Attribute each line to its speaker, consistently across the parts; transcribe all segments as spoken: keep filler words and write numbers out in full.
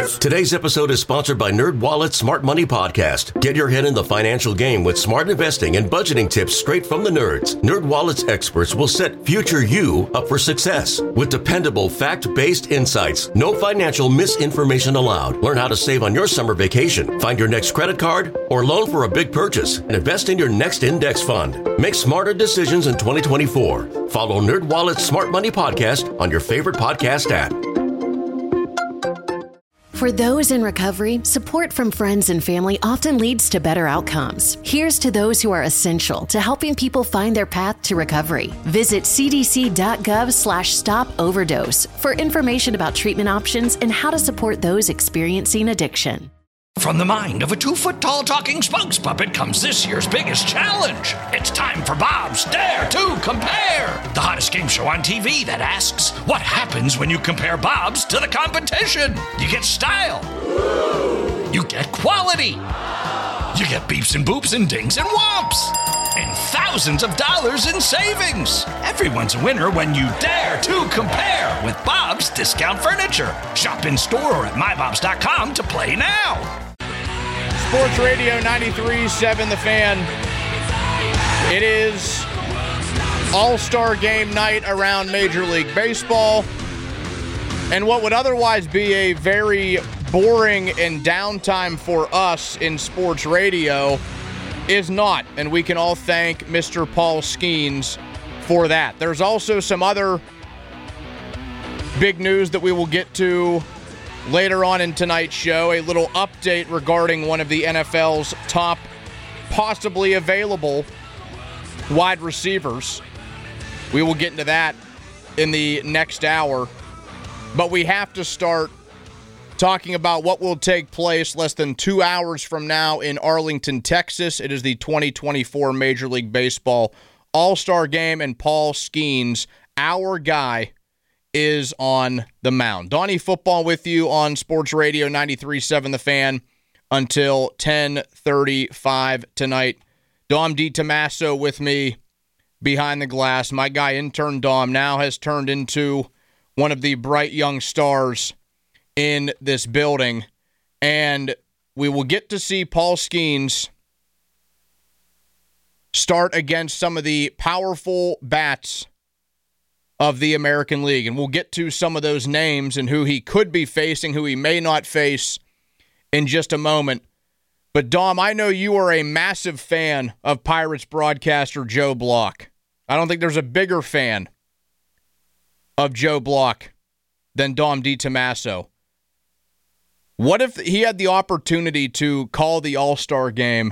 Speaker 1: Yes. Today's episode is sponsored by NerdWallet's Smart Money Podcast. Get your head in the financial game with smart investing and budgeting tips straight from the nerds. NerdWallet's experts will set future you up for success with dependable, fact-based insights. No financial misinformation allowed. Learn how to save on your summer vacation, find your next credit card, or loan for a big purchase, and invest in your next index fund. Make smarter decisions in twenty twenty-four. Follow NerdWallet's Smart Money Podcast on your favorite podcast app.
Speaker 2: For those in recovery, support from friends and family often leads to better outcomes. Here's to those who are essential to helping people find their path to recovery. Visit cdc.gov slash stop overdose for information about treatment options and how to support those experiencing addiction.
Speaker 3: From the mind of a two-foot-tall talking spokes puppet comes this year's biggest challenge. It's time for Bob's Dare to Compare, the hottest game show on T V that asks, what happens when you compare Bob's to the competition? You get style. You get quality. You get beeps and boops and dings and whomps. And thousands of dollars in savings. Everyone's a winner when you dare to compare with Bob's Discount Furniture. Shop in store or at my bobs dot com to play now.
Speaker 4: Sports Radio ninety-three point seven The Fan. It is All-Star Game night around Major League Baseball. And what would otherwise be a very boring and downtime for us in sports radio is not. And we can all thank Mister Paul Skeens for that. There's also some other big news that we will get to later on in tonight's show. A little update regarding one of the N F L's top possibly available wide receivers. We will get into that in the next hour. But we have to start talking about what will take place less than two hours from now in Arlington, Texas. It is the twenty twenty-four Major League Baseball All-Star Game, and Paul Skeens, our guy, is on the mound. Donnie Football with you on Sports Radio ninety-three point seven The Fan until ten thirty-five tonight. Dom DiTomaso with me behind the glass. My guy, intern Dom, now has turned into one of the bright young stars in this building. And we will get to see Paul Skeens start against some of the powerful bats of the American League. And we'll get to some of those names and who he could be facing, who he may not face in just a moment. But Dom, I know you are a massive fan of Pirates broadcaster Joe Block. I don't think there's a bigger fan of Joe Block than Dom DiTomaso. What if he had the opportunity to call the All-Star Game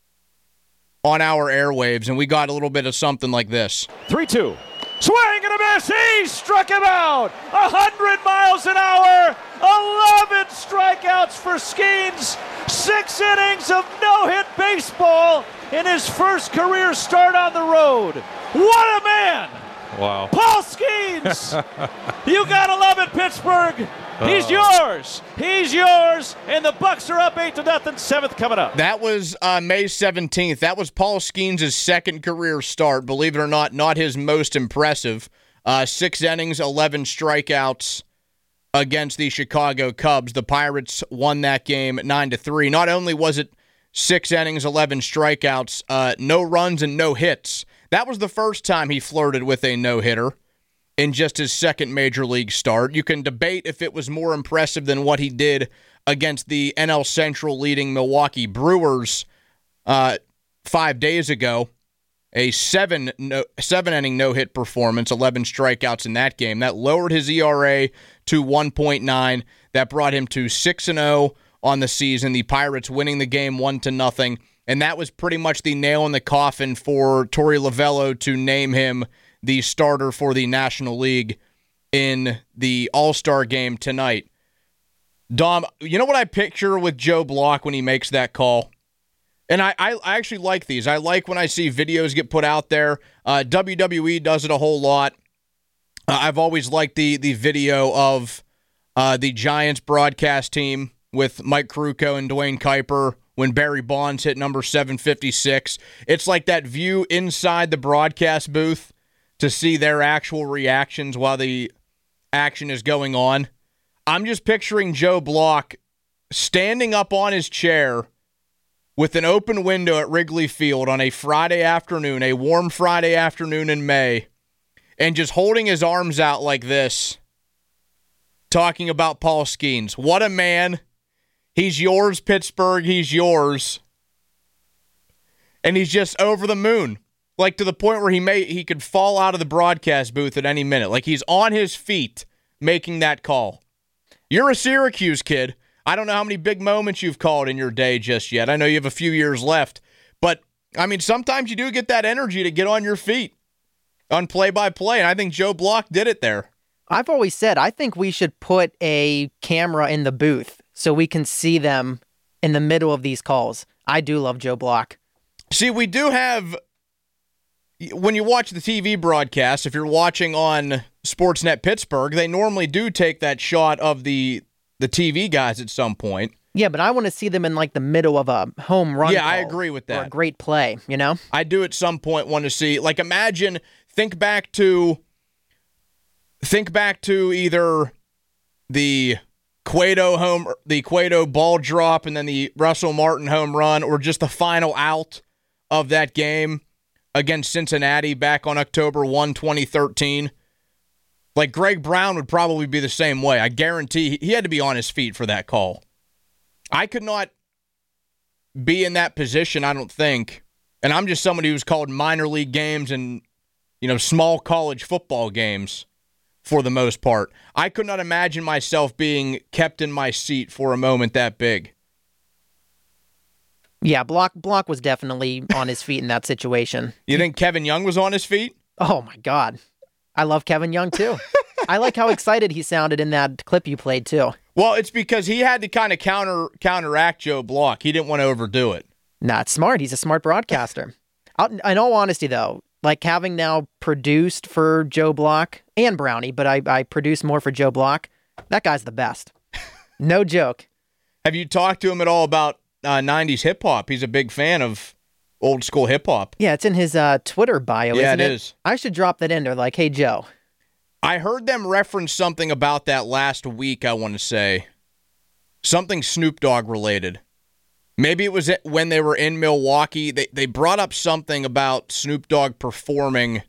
Speaker 4: on our airwaves and we got a little bit of something like this?
Speaker 5: three two. Swing and a miss. He struck him out. one hundred miles an hour. eleven strikeouts for Skeens. Six innings of no-hit baseball in his first career start on the road. What a man.
Speaker 6: Wow.
Speaker 5: Paul Skeens. You gotta love it, Pittsburgh. He's uh. yours. He's yours. And the Bucks are up eight to nothing. Seventh coming up.
Speaker 4: That was uh, May seventeenth. That was Paul Skeens' second career start. Believe it or not, not his most impressive. Uh, six innings, eleven strikeouts against the Chicago Cubs. The Pirates won that game nine to three. Not only was it six innings, eleven strikeouts, uh, no runs and no hits. That was the first time he flirted with a no-hitter in just his second major league start. You can debate if it was more impressive than what he did against the N L Central leading Milwaukee Brewers uh, five days ago. A seven no, seven inning no-hit performance, eleven strikeouts in that game. That lowered his E R A to one point nine. That brought him to six and oh on the season. The Pirates winning the game one to nothing. And that was pretty much the nail in the coffin for Torey Lovullo to name him the starter for the National League in the All-Star Game tonight. Dom, you know what I picture with Joe Block when he makes that call? And I, I, I actually like these. I like when I see videos get put out there. Uh, W W E does it a whole lot. Uh, I've always liked the, the video of uh, the Giants broadcast team with Mike Krukow and Dwayne Kuiper when Barry Bonds hit number seven fifty-six. It's like that view inside the broadcast booth to see their actual reactions while the action is going on. I'm just picturing Joe Block standing up on his chair with an open window at Wrigley Field on a Friday afternoon, a warm Friday afternoon in May, and just holding his arms out like this, talking about Paul Skeens. What a man. He's yours, Pittsburgh. He's yours. And he's just over the moon. Like to the point where he may he could fall out of the broadcast booth at any minute. Like he's on his feet making that call. You're a Syracuse kid. I don't know how many big moments you've called in your day just yet. I know you have a few years left. But, I mean, sometimes you do get that energy to get on your feet on play-by-play, and I think Joe Block did it there.
Speaker 6: I've always said I think we should put a camera in the booth so we can see them in the middle of these calls. I do love Joe Block.
Speaker 4: See, we do have, when you watch the T V broadcast, if you're watching on Sportsnet Pittsburgh, they normally do take that shot of the the T V guys at some point.
Speaker 6: Yeah, but I want to see them in like the middle of a home run.
Speaker 4: Yeah,
Speaker 6: call
Speaker 4: I agree with that.
Speaker 6: Or a great play, you know?
Speaker 4: I do at some point want to see, like imagine, think back to, think back to either the Cueto home, the Cueto ball drop and then the Russell Martin home run, or just the final out of that game against Cincinnati back on October first, twenty thirteen. Like, Greg Brown would probably be the same way. I guarantee he had to be on his feet for that call. I could not be in that position, I don't think. And I'm just somebody who's called minor league games and, you know, small college football games for the most part. I could not imagine myself being kept in my seat for a moment that big.
Speaker 6: Yeah, Block Block was definitely on his feet in that situation.
Speaker 4: You think Kevin Young was on his feet?
Speaker 6: Oh, my God. I love Kevin Young, too. I like how excited he sounded in that clip you played, too.
Speaker 4: Well, it's because he had to kind of counter counteract Joe Block. He didn't want to overdo it.
Speaker 6: Not smart. He's a smart broadcaster. Out, in all honesty, though, like having now produced for Joe Block and Brownie, but I, I produce more for Joe Block, that guy's the best. No joke.
Speaker 4: Have you talked to him at all about uh, nineties hip-hop? He's a big fan of old school hip-hop.
Speaker 6: Yeah, it's in his uh, Twitter bio,
Speaker 4: yeah,
Speaker 6: isn't
Speaker 4: it
Speaker 6: it?
Speaker 4: is.
Speaker 6: I should drop that in there like, hey, Joe.
Speaker 4: I heard them reference something about that last week, I want to say. Something Snoop Dogg related. Maybe it was when they were in Milwaukee. They they brought up something about Snoop Dogg performing,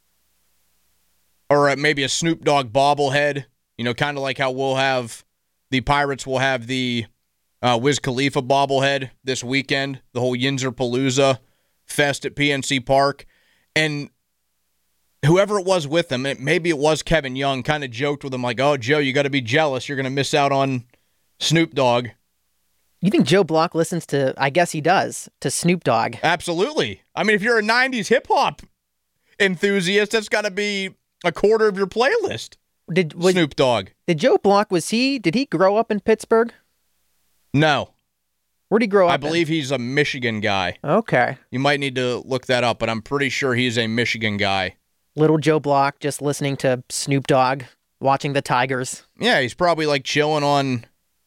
Speaker 4: or maybe a Snoop Dogg bobblehead. You know, kind of like how we'll have, the Pirates will have the uh, Wiz Khalifa bobblehead this weekend, the whole Yinzer Palooza fest at P N C Park. And whoever it was with him, maybe it was Kevin Young, kind of joked with him like, oh, Joe, you got to be jealous. You're going to miss out on Snoop Dogg.
Speaker 6: You think Joe Block listens to, I guess he does, to Snoop Dogg?
Speaker 4: Absolutely. I mean, if you're a nineties hip-hop enthusiast, that's got to be a quarter of your playlist.
Speaker 6: Did was,
Speaker 4: Snoop Dogg.
Speaker 6: Did Joe Block, was he, did he grow up in Pittsburgh?
Speaker 4: No.
Speaker 6: Where'd he grow up
Speaker 4: I believe
Speaker 6: in?
Speaker 4: he's a Michigan guy.
Speaker 6: Okay.
Speaker 4: You might need to look that up, but I'm pretty sure he's a Michigan guy.
Speaker 6: Little Joe Block just listening to Snoop Dogg, watching the Tigers.
Speaker 4: Yeah, he's probably like chilling on...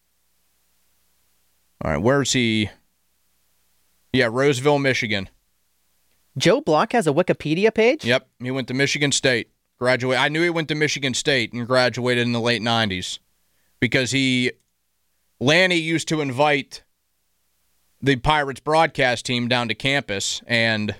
Speaker 4: All right, where's he? Yeah, Roseville, Michigan.
Speaker 6: Joe Block has a Wikipedia page?
Speaker 4: Yep, he went to Michigan State. Graduate. I knew he went to Michigan State and graduated in the late nineties because he... Lanny used to invite the Pirates broadcast team down to campus, and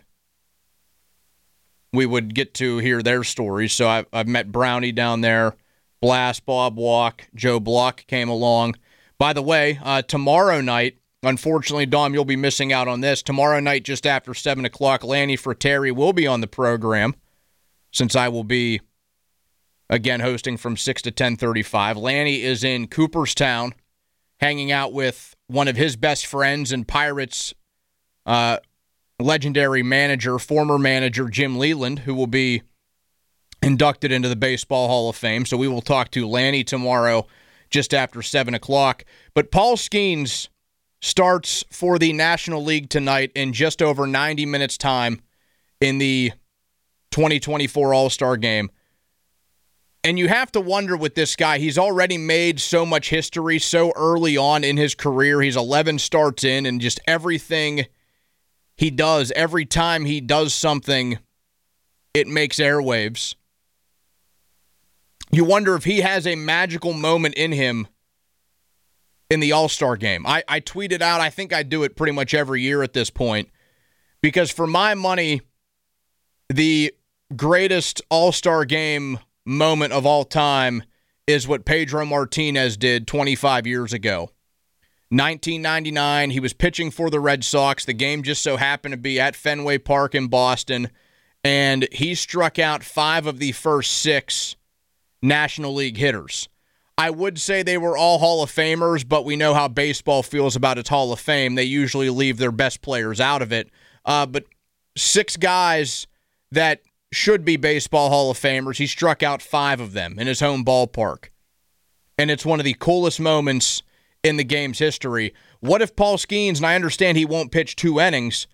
Speaker 4: we would get to hear their stories. So I've, I've met Brownie down there, Blast, Bob Walk, Joe Block came along. By the way, uh, tomorrow night, unfortunately, Dom, you'll be missing out on this. Tomorrow night, just after seven o'clock, Lanny Fratteri will be on the program, since I will be, again, hosting from six to ten thirty-five. Lanny is in Cooperstown, hanging out with one of his best friends and Pirates uh, legendary manager, former manager Jim Leland, who will be inducted into the Baseball Hall of Fame. So we will talk to Lanny tomorrow just after seven o'clock. But Paul Skeens starts for the National League tonight in just over ninety minutes' time in the twenty twenty-four All-Star Game. And you have to wonder with this guy, he's already made so much history so early on in his career. He's eleven starts in, and just everything he does, every time he does something, it makes airwaves. you wonder if he has a magical moment in him in the All-Star game. I, I tweeted out, I think I do it pretty much every year at this point, because for my money, the greatest All-Star game moment of all time is what Pedro Martinez did twenty-five years ago. nineteen ninety-nine, he was pitching for the Red Sox. The game just so happened to be at Fenway Park in Boston, and he struck out five of the first six National League hitters. I would say they were all Hall of Famers, but we know how baseball feels about its Hall of Fame. They usually leave their best players out of it. Uh, but six guys that should be baseball Hall of Famers, he struck out five of them in his home ballpark. And it's one of the coolest moments in the game's history. What if Paul Skeens, and I understand he won't pitch two innings,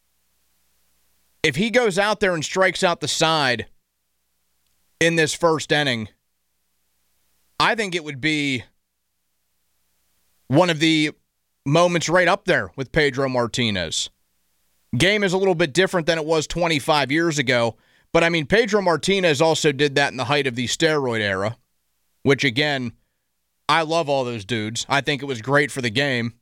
Speaker 4: if he goes out there and strikes out the side in this first inning, I think it would be one of the moments right up there with Pedro Martinez. Game is a little bit different than it was twenty-five years ago, but I mean, Pedro Martinez also did that in the height of the steroid era, which again, I love all those dudes. I think it was great for the game.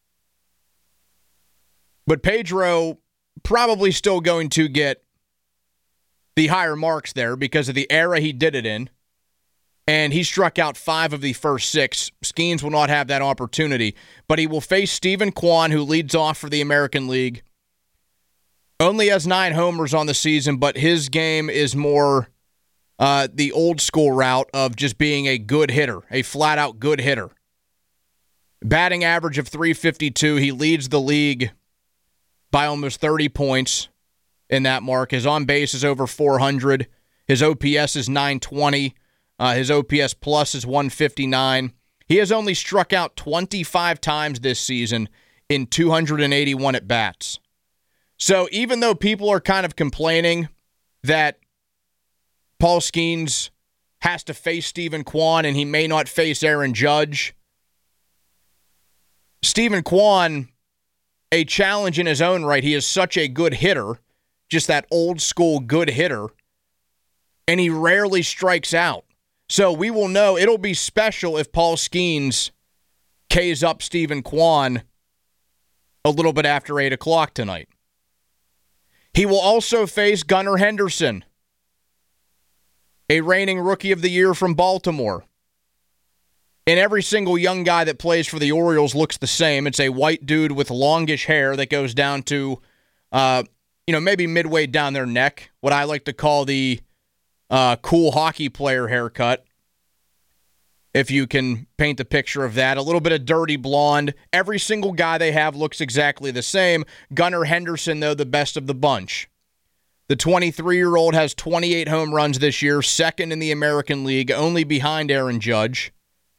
Speaker 4: But Pedro probably still going to get the higher marks there because of the era he did it in. And he struck out five of the first six. Skeens will not have that opportunity. But he will face Stephen Kwan, who leads off for the American League. Only has nine homers on the season, but his game is more uh, the old school route of just being a good hitter, a flat-out good hitter. Batting average of three fifty-two. He leads the league by almost thirty points in that mark. His on-base is over four hundred. His O P S is nine twenty. Uh, his O P S plus is one fifty-nine. He has only struck out twenty-five times this season in two hundred eighty-one at-bats. So even though people are kind of complaining that Paul Skeens has to face Stephen Kwan and he may not face Aaron Judge, Stephen Kwan, a challenge in his own right. He is such a good hitter, just that old school good hitter, and he rarely strikes out. So we will know it'll be special if Paul Skeens K's up Stephen Kwan a little bit after eight o'clock tonight. He will also face Gunnar Henderson, a reigning Rookie of the Year from Baltimore. And every single young guy that plays for the Orioles looks the same. It's a white dude with longish hair that goes down to, uh, you know, maybe midway down their neck, what I like to call the Uh, cool hockey player haircut, if you can paint the picture of that. A little bit of dirty blonde. Every single guy they have looks exactly the same. Gunnar Henderson, though, the best of the bunch. The twenty-three-year-old has twenty-eight home runs this year, second in the American League, only behind Aaron Judge.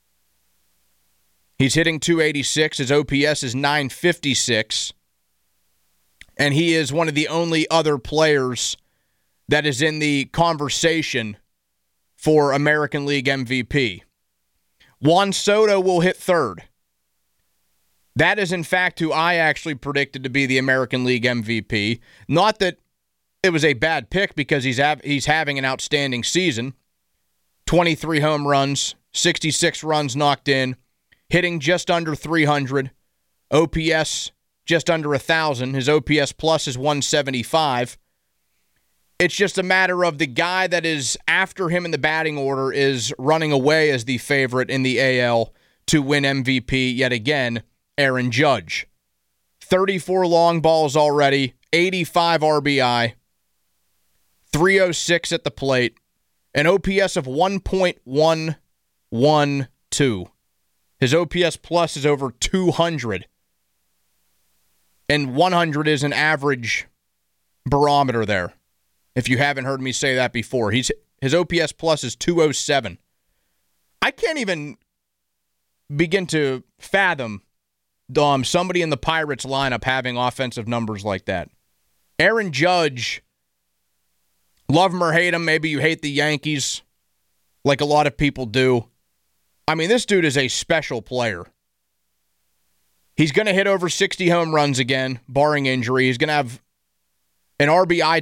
Speaker 4: He's hitting two eighty-six. His O P S is nine fifty-six. And he is one of the only other players that is in the conversation for American League M V P. Juan Soto will hit third. That is, in fact, who I actually predicted to be the American League M V P. Not that it was a bad pick, because he's ha- he's having an outstanding season. twenty-three home runs, sixty-six runs knocked in, hitting just under three hundred, O P S just under one thousand. His O P S plus is one seventy-five. It's just a matter of the guy that is after him in the batting order is running away as the favorite in the A L to win M V P yet again, Aaron Judge. thirty-four long balls already, eighty-five R B I, three oh six at the plate, an O P S of one point one one two. His O P S plus is over two hundred. And one hundred is an average barometer there. If you haven't heard me say that before, he's his O P S plus is two oh seven. I can't even begin to fathom, Dom, somebody in the Pirates lineup having offensive numbers like that. Aaron Judge, love him or hate him, maybe you hate the Yankees like a lot of people do. I mean, this dude is a special player. He's going to hit over sixty home runs again, barring injury. He's going to have an R B I total.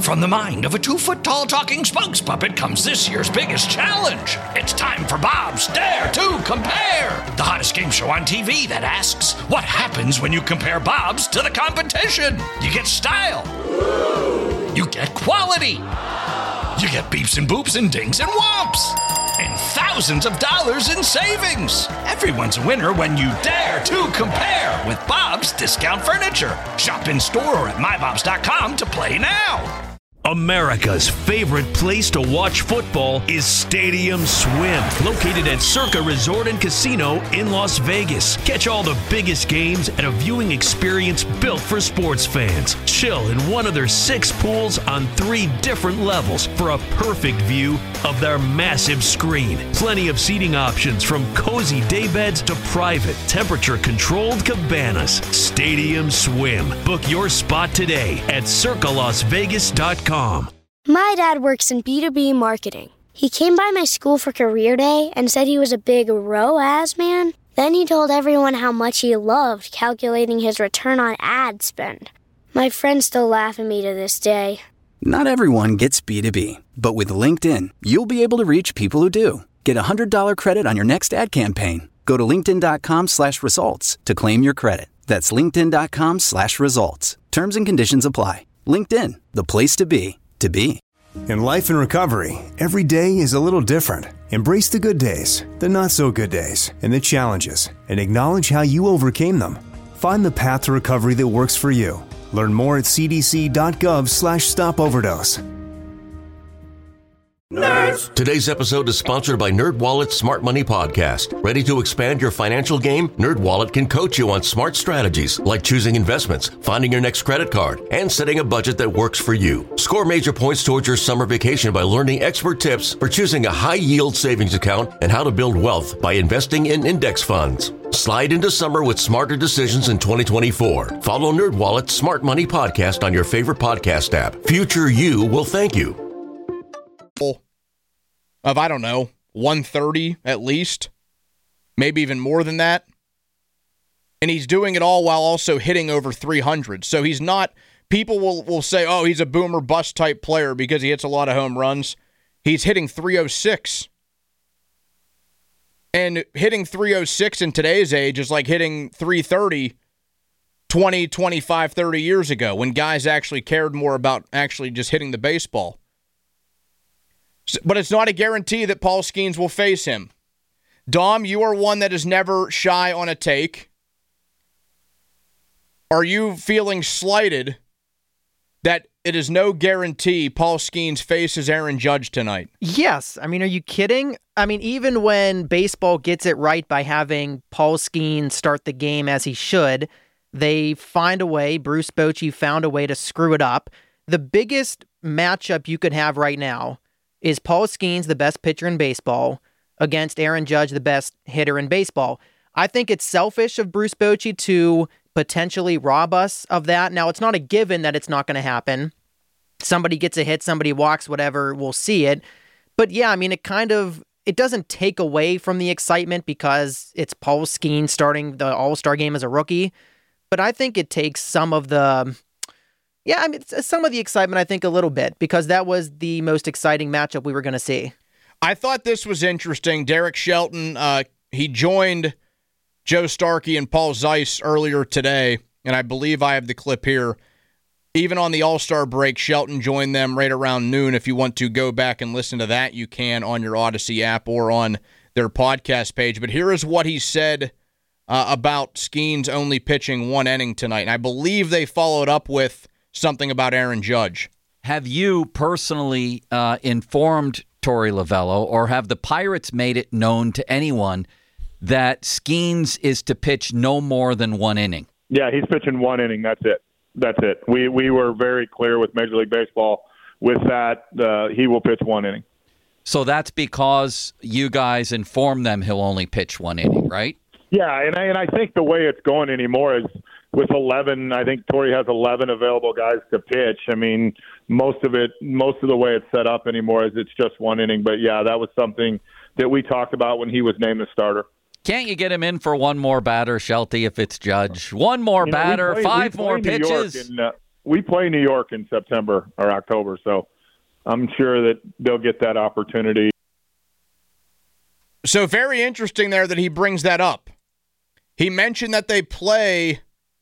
Speaker 3: From the mind of a two-foot-tall talking spokes puppet comes this year's biggest challenge. It's time for Bob's Dare to Compare, the hottest game show on T V that asks, what happens when you compare Bob's to the competition? You get style. You get quality. You get beeps and boops and dings and whomps. And thousands of dollars in savings. Everyone's a winner when you dare to compare with Bob's Discount Furniture. Shop in store or at my bobs dot com to play now.
Speaker 7: America's favorite place to watch football is Stadium Swim, located at Circa Resort and Casino in Las Vegas. Catch all the biggest games at a viewing experience built for sports fans. Chill in one of their six pools on three different levels for a perfect view of their massive screen. Plenty of seating options from cozy daybeds to private, temperature-controlled cabanas. Stadium Swim. Book your spot today at circa las vegas dot com.
Speaker 8: My dad works in B two B marketing. He came by my school for career day and said he was a big R O A S man. Then he told everyone how much he loved calculating his return on ad spend. My friends still laugh at me to this day.
Speaker 9: Not everyone gets B two B, but with LinkedIn, you'll be able to reach people who do. Get a one hundred dollars credit on your next ad campaign. Go to linkedin.com slash results to claim your credit. That's linkedin.com slash results. Terms and conditions apply. LinkedIn, the place to be, to be.
Speaker 10: In life and recovery, every day is a little different. Embrace the good days, the not so good days, and the challenges, and acknowledge how you overcame them. Find the path to recovery that works for you. Learn more at cdc.gov slash stop overdose.
Speaker 1: Nerds. Today's episode is sponsored by NerdWallet's Smart Money Podcast. Ready to expand your financial game? NerdWallet can coach you on smart strategies like choosing investments, finding your next credit card, and setting a budget that works for you. Score major points towards your summer vacation by learning expert tips for choosing a high-yield savings account and how to build wealth by investing in index funds. Slide into summer with smarter decisions in twenty twenty-four. Follow NerdWallet's Smart Money Podcast on your favorite podcast app. Future you will thank you.
Speaker 4: Of, I don't know, one thirty at least, maybe even more than that. And he's doing it all while also hitting over three hundred. So he's not, people will, will say, oh, he's a boomer bust type player because he hits a lot of home runs. He's hitting three oh six. And hitting three oh six in today's age is like hitting three thirty twenty, twenty-five, thirty years ago when guys actually cared more about actually just hitting the baseball. But it's not a guarantee that Paul Skeens will face him. Dom, you are one that is never shy on a take. Are you feeling slighted that it is no guarantee Paul Skeens faces Aaron Judge tonight?
Speaker 6: Yes. I mean, are you kidding? I mean, even when baseball gets it right by having Paul Skeens start the game as he should, they find a way, Bruce Bochy found a way to screw it up. The biggest matchup you could have right now is Paul Skeens, the best pitcher in baseball, against Aaron Judge, the best hitter in baseball. I think it's selfish of Bruce Bochy to potentially rob us of that. Now, it's not a given that it's not going to happen. Somebody gets a hit, somebody walks, whatever, we'll see it. But yeah, I mean, it kind of, it doesn't take away from the excitement because it's Paul Skeens starting the All-Star game as a rookie. But I think it takes some of the... Yeah, I mean, some of the excitement, I think, a little bit, because that was the most exciting matchup we were going to see.
Speaker 4: I thought this was interesting. Derek Shelton, uh, he joined Joe Starkey and Paul Zeiss earlier today, and I believe I have the clip here. Even on the All-Star break, Shelton joined them right around noon. If you want to go back and listen to that, you can on your Odyssey app or on their podcast page. But here is what he said uh, about Skeens only pitching one inning tonight. And I believe they followed up with something about Aaron Judge.
Speaker 11: Have you personally uh, informed Torey Lovullo, or have the Pirates made it known to anyone that Skeens is to pitch no more than one inning?
Speaker 12: Yeah, he's pitching one inning. That's it. That's it. We we were very clear with Major League Baseball with that. Uh, he will pitch one inning.
Speaker 11: So that's because you guys informed them he'll only pitch one inning, right?
Speaker 12: Yeah, and I, and I think the way it's going anymore is with eleven, I think Torey has eleven available guys to pitch. I mean, most of it, most of the way it's set up anymore is it's just one inning. But, yeah, that was something that we talked about when he was named the starter.
Speaker 11: Can't you get him in for one more batter, Shelty, if it's Judge? One more
Speaker 12: you know,
Speaker 11: batter,
Speaker 12: play,
Speaker 11: five more pitches.
Speaker 12: And, uh, we play New York in September or October, so I'm sure that they'll get that opportunity.
Speaker 4: So very interesting there that he brings that up. He mentioned that they play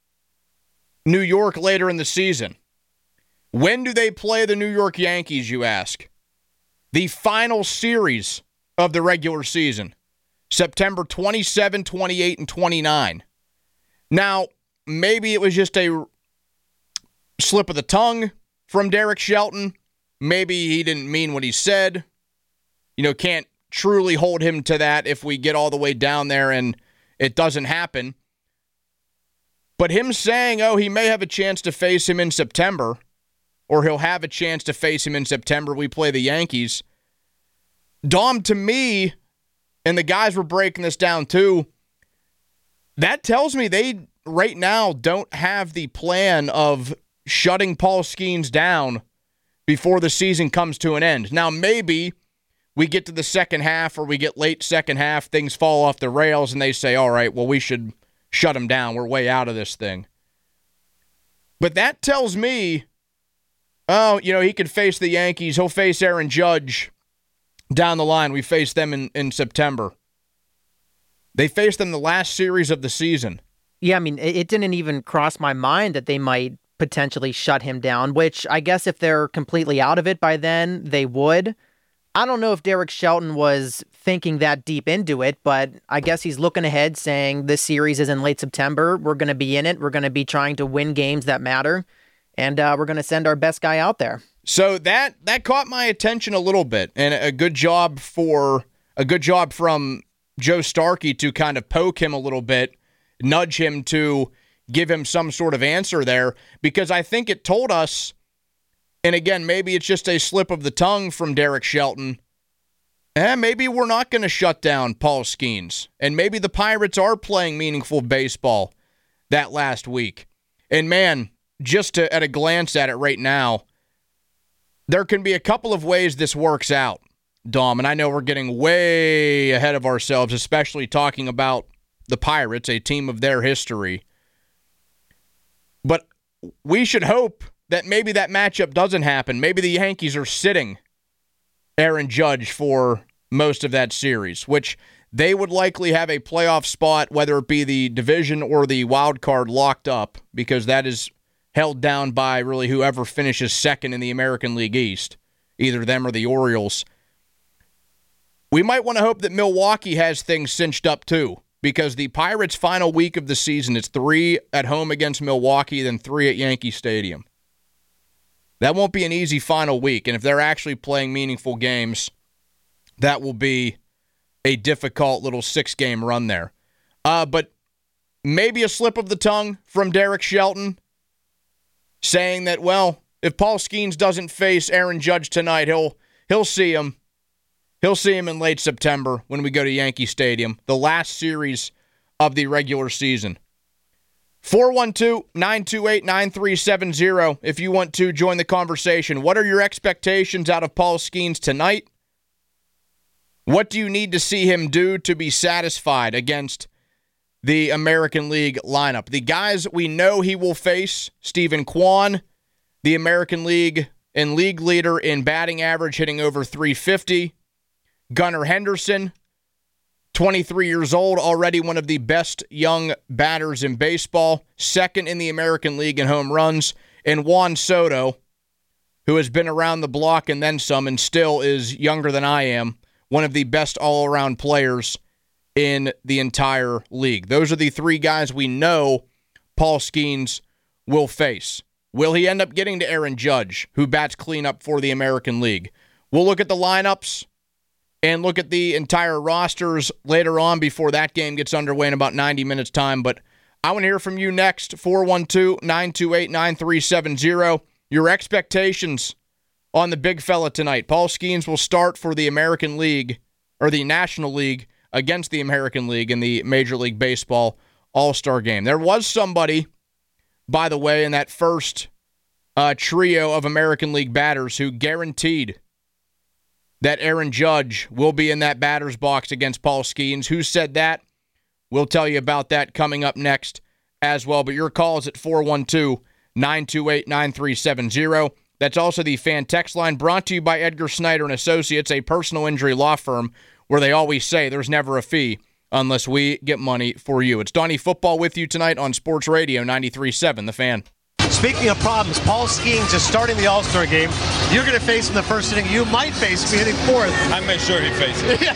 Speaker 4: New York later in the season. When do they play the New York Yankees, you ask? The final series of the regular season, September twenty-seventh, twenty-eighth, and twenty-ninth. Now, maybe it was just a slip of the tongue from Derek Shelton. Maybe he didn't mean what he said. You know, can't truly hold him to that if we get all the way down there and it doesn't happen. But him saying, oh, he may have a chance to face him in September, or he'll have a chance to face him in September, we play the Yankees. Dom, to me, and the guys were breaking this down too, that tells me they right now don't have the plan of shutting Paul Skeens down before the season comes to an end. Now, maybe we get to the second half or we get late second half, things fall off the rails, and they say, all right, well, we should shut him down. We're way out of this thing. But that tells me, oh, you know, he could face the Yankees. He'll face Aaron Judge down the line. We face them in, in September. They faced them the last series of the season.
Speaker 6: Yeah, I mean, it, it didn't even cross my mind that they might potentially shut him down, which I guess if they're completely out of it by then, they would. I don't know if Derek Shelton was thinking that deep into it, but I guess he's looking ahead saying this series is in late September. We're going to be in it. We're going to be trying to win games that matter, and uh, we're going to send our best guy out there.
Speaker 4: So that that caught my attention a little bit, and a good job for a good job from Joe Starkey to kind of poke him a little bit, nudge him to give him some sort of answer there, because I think it told us, and again, maybe it's just a slip of the tongue from Derek Shelton, eh, maybe we're not going to shut down Paul Skeens, and maybe the Pirates are playing meaningful baseball that last week. And man, just to, at a glance at it right now, there can be a couple of ways this works out, Dom, and I know we're getting way ahead of ourselves, especially talking about the Pirates, a team of their history. But we should hope that maybe that matchup doesn't happen. Maybe the Yankees are sitting Aaron Judge for most of that series, which they would likely have a playoff spot, whether it be the division or the wild card, locked up, because that is held down by really whoever finishes second in the American League East, either them or the Orioles. We might want to hope that Milwaukee has things cinched up too, because the Pirates' final week of the season is three at home against Milwaukee, then three at Yankee Stadium. That won't be an easy final week, and if they're actually playing meaningful games, that will be a difficult little six-game run there. Uh, but maybe a slip of the tongue from Derek Shelton, saying that, well, if Paul Skeens doesn't face Aaron Judge tonight, he'll he'll see him. He'll see him in late September when we go to Yankee Stadium, the last series of the regular season. four one two, nine two eight, nine three seven zero if you want to join the conversation. What are your expectations out of Paul Skeens tonight? What do you need to see him do to be satisfied against the American League lineup? The guys we know he will face, Stephen Kwan, the American League and league leader in batting average, hitting over three fifty. Gunnar Henderson, twenty-three years old, already one of the best young batters in baseball, second in the American League in home runs, and Juan Soto, who has been around the block and then some and still is younger than I am, one of the best all-around players in the entire league. Those are the three guys we know Paul Skeens will face. Will he end up getting to Aaron Judge, who bats cleanup for the American League? We'll look at the lineups and look at the entire rosters later on before that game gets underway in about ninety minutes' time. But I want to hear from you next, four one two, nine two eight, nine three seven zero. Your expectations on the big fella tonight. Paul Skeens will start for the American League, or the National League, against the American League in the Major League Baseball All-Star Game. There was somebody, by the way, in that first uh, trio of American League batters who guaranteed that Aaron Judge will be in that batter's box against Paul Skeens. Who said that? We'll tell you about that coming up next as well. But your call is at four one two, nine two eight, nine three seven zero. That's also the fan text line, brought to you by Edgar Snyder and Associates, a personal injury law firm where they always say there's never a fee unless we get money for you. It's Donnie Football with you tonight on Sports Radio ninety-three point seven, The Fan.
Speaker 13: Speaking of problems, Paul Skeens is starting the All-Star game. You're going to face him the first inning. You might face me hitting fourth.
Speaker 14: I make sure he faces it.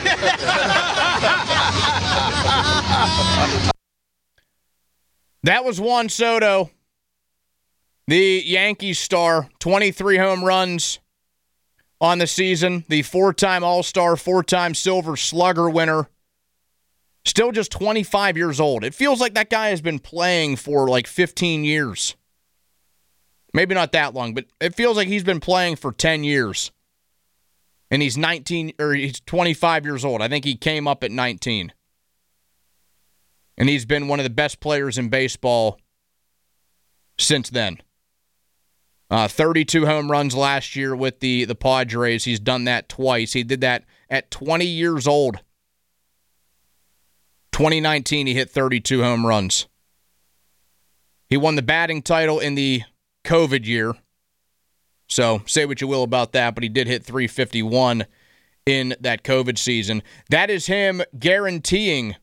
Speaker 4: That was Juan Soto, the Yankees star, twenty-three home runs on the season, the four-time All-Star, four-time Silver Slugger winner. Still just twenty-five years old. It feels like that guy has been playing for like fifteen years. Maybe not that long, but it feels like he's been playing for ten years. And he's nineteen or he's twenty-five years old. I think he came up at nineteen. And he's been one of the best players in baseball since then. Uh, thirty-two home runs last year with the, the Padres. He's done that twice. He did that at twenty years old. twenty nineteen, he hit thirty-two home runs. He won the batting title in the COVID year. So say what you will about that, but he did hit three fifty-one in that COVID season. That is him guaranteeing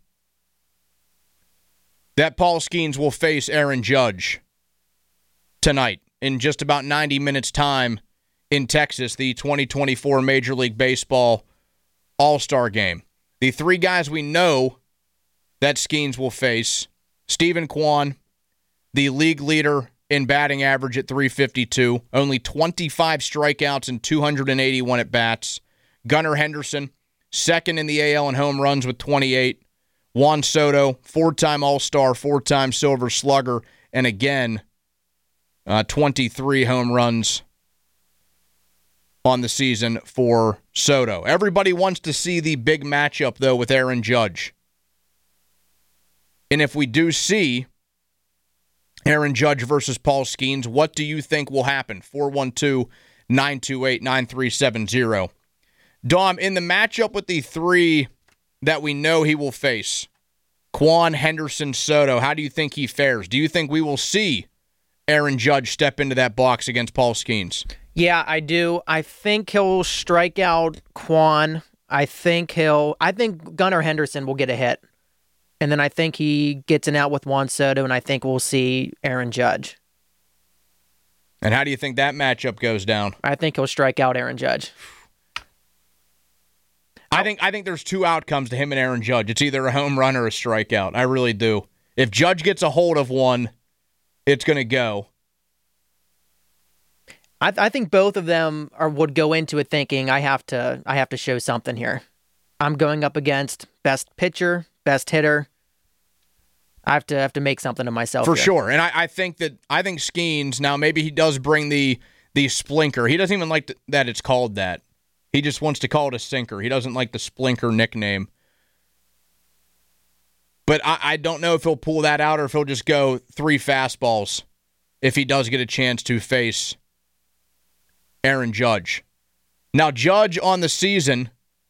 Speaker 4: that Paul Skeens will face Aaron Judge tonight in just about ninety minutes' time in Texas, the twenty twenty-four Major League Baseball All-Star Game. The three guys we know that Skeens will face: Stephen Kwan, the league leader in batting average at three fifty-two, only twenty-five strikeouts and two hundred eighty-one at-bats. Gunnar Henderson, second in the A L in home runs with twenty-eight. Juan Soto, four-time All-Star, four-time Silver Slugger, and again, uh, twenty-three home runs on the season for Soto. Everybody wants to see the big matchup, though, with Aaron Judge. And if we do see Aaron Judge versus Paul Skeens, what do you think will happen? four one two, nine two eight, nine three seven zero. Dom, in the matchup with the three that we know he will face, Kwan, Henderson, Soto, how do you think he fares? Do you think we will see Aaron Judge step into that box against Paul Skeens?
Speaker 6: Yeah, I do. I think he'll strike out Kwan. I think he'll. I think Gunnar Henderson will get a hit. And then I think he gets an out with Juan Soto, and I think we'll see Aaron Judge.
Speaker 4: And how do you think that matchup goes down?
Speaker 6: I think he'll strike out Aaron Judge.
Speaker 4: I think I think there's two outcomes to him and Aaron Judge. It's either a home run or a strikeout. I really do. If Judge gets a hold of one, it's going to go.
Speaker 6: I, th- I think both of them are would go into it thinking I have to I have to show something here. I'm going up against best pitcher, best hitter. I have to have to make something of myself
Speaker 4: for
Speaker 6: here.
Speaker 4: sure. And I, I think that I think Skeens, now maybe he does bring the the splinker. He doesn't even like th- that it's called that. He just wants to call it a sinker. He doesn't like the splinker nickname. But I, I don't know if he'll pull that out or if he'll just go three fastballs if he does get a chance to face Aaron Judge. Now, Judge on the season,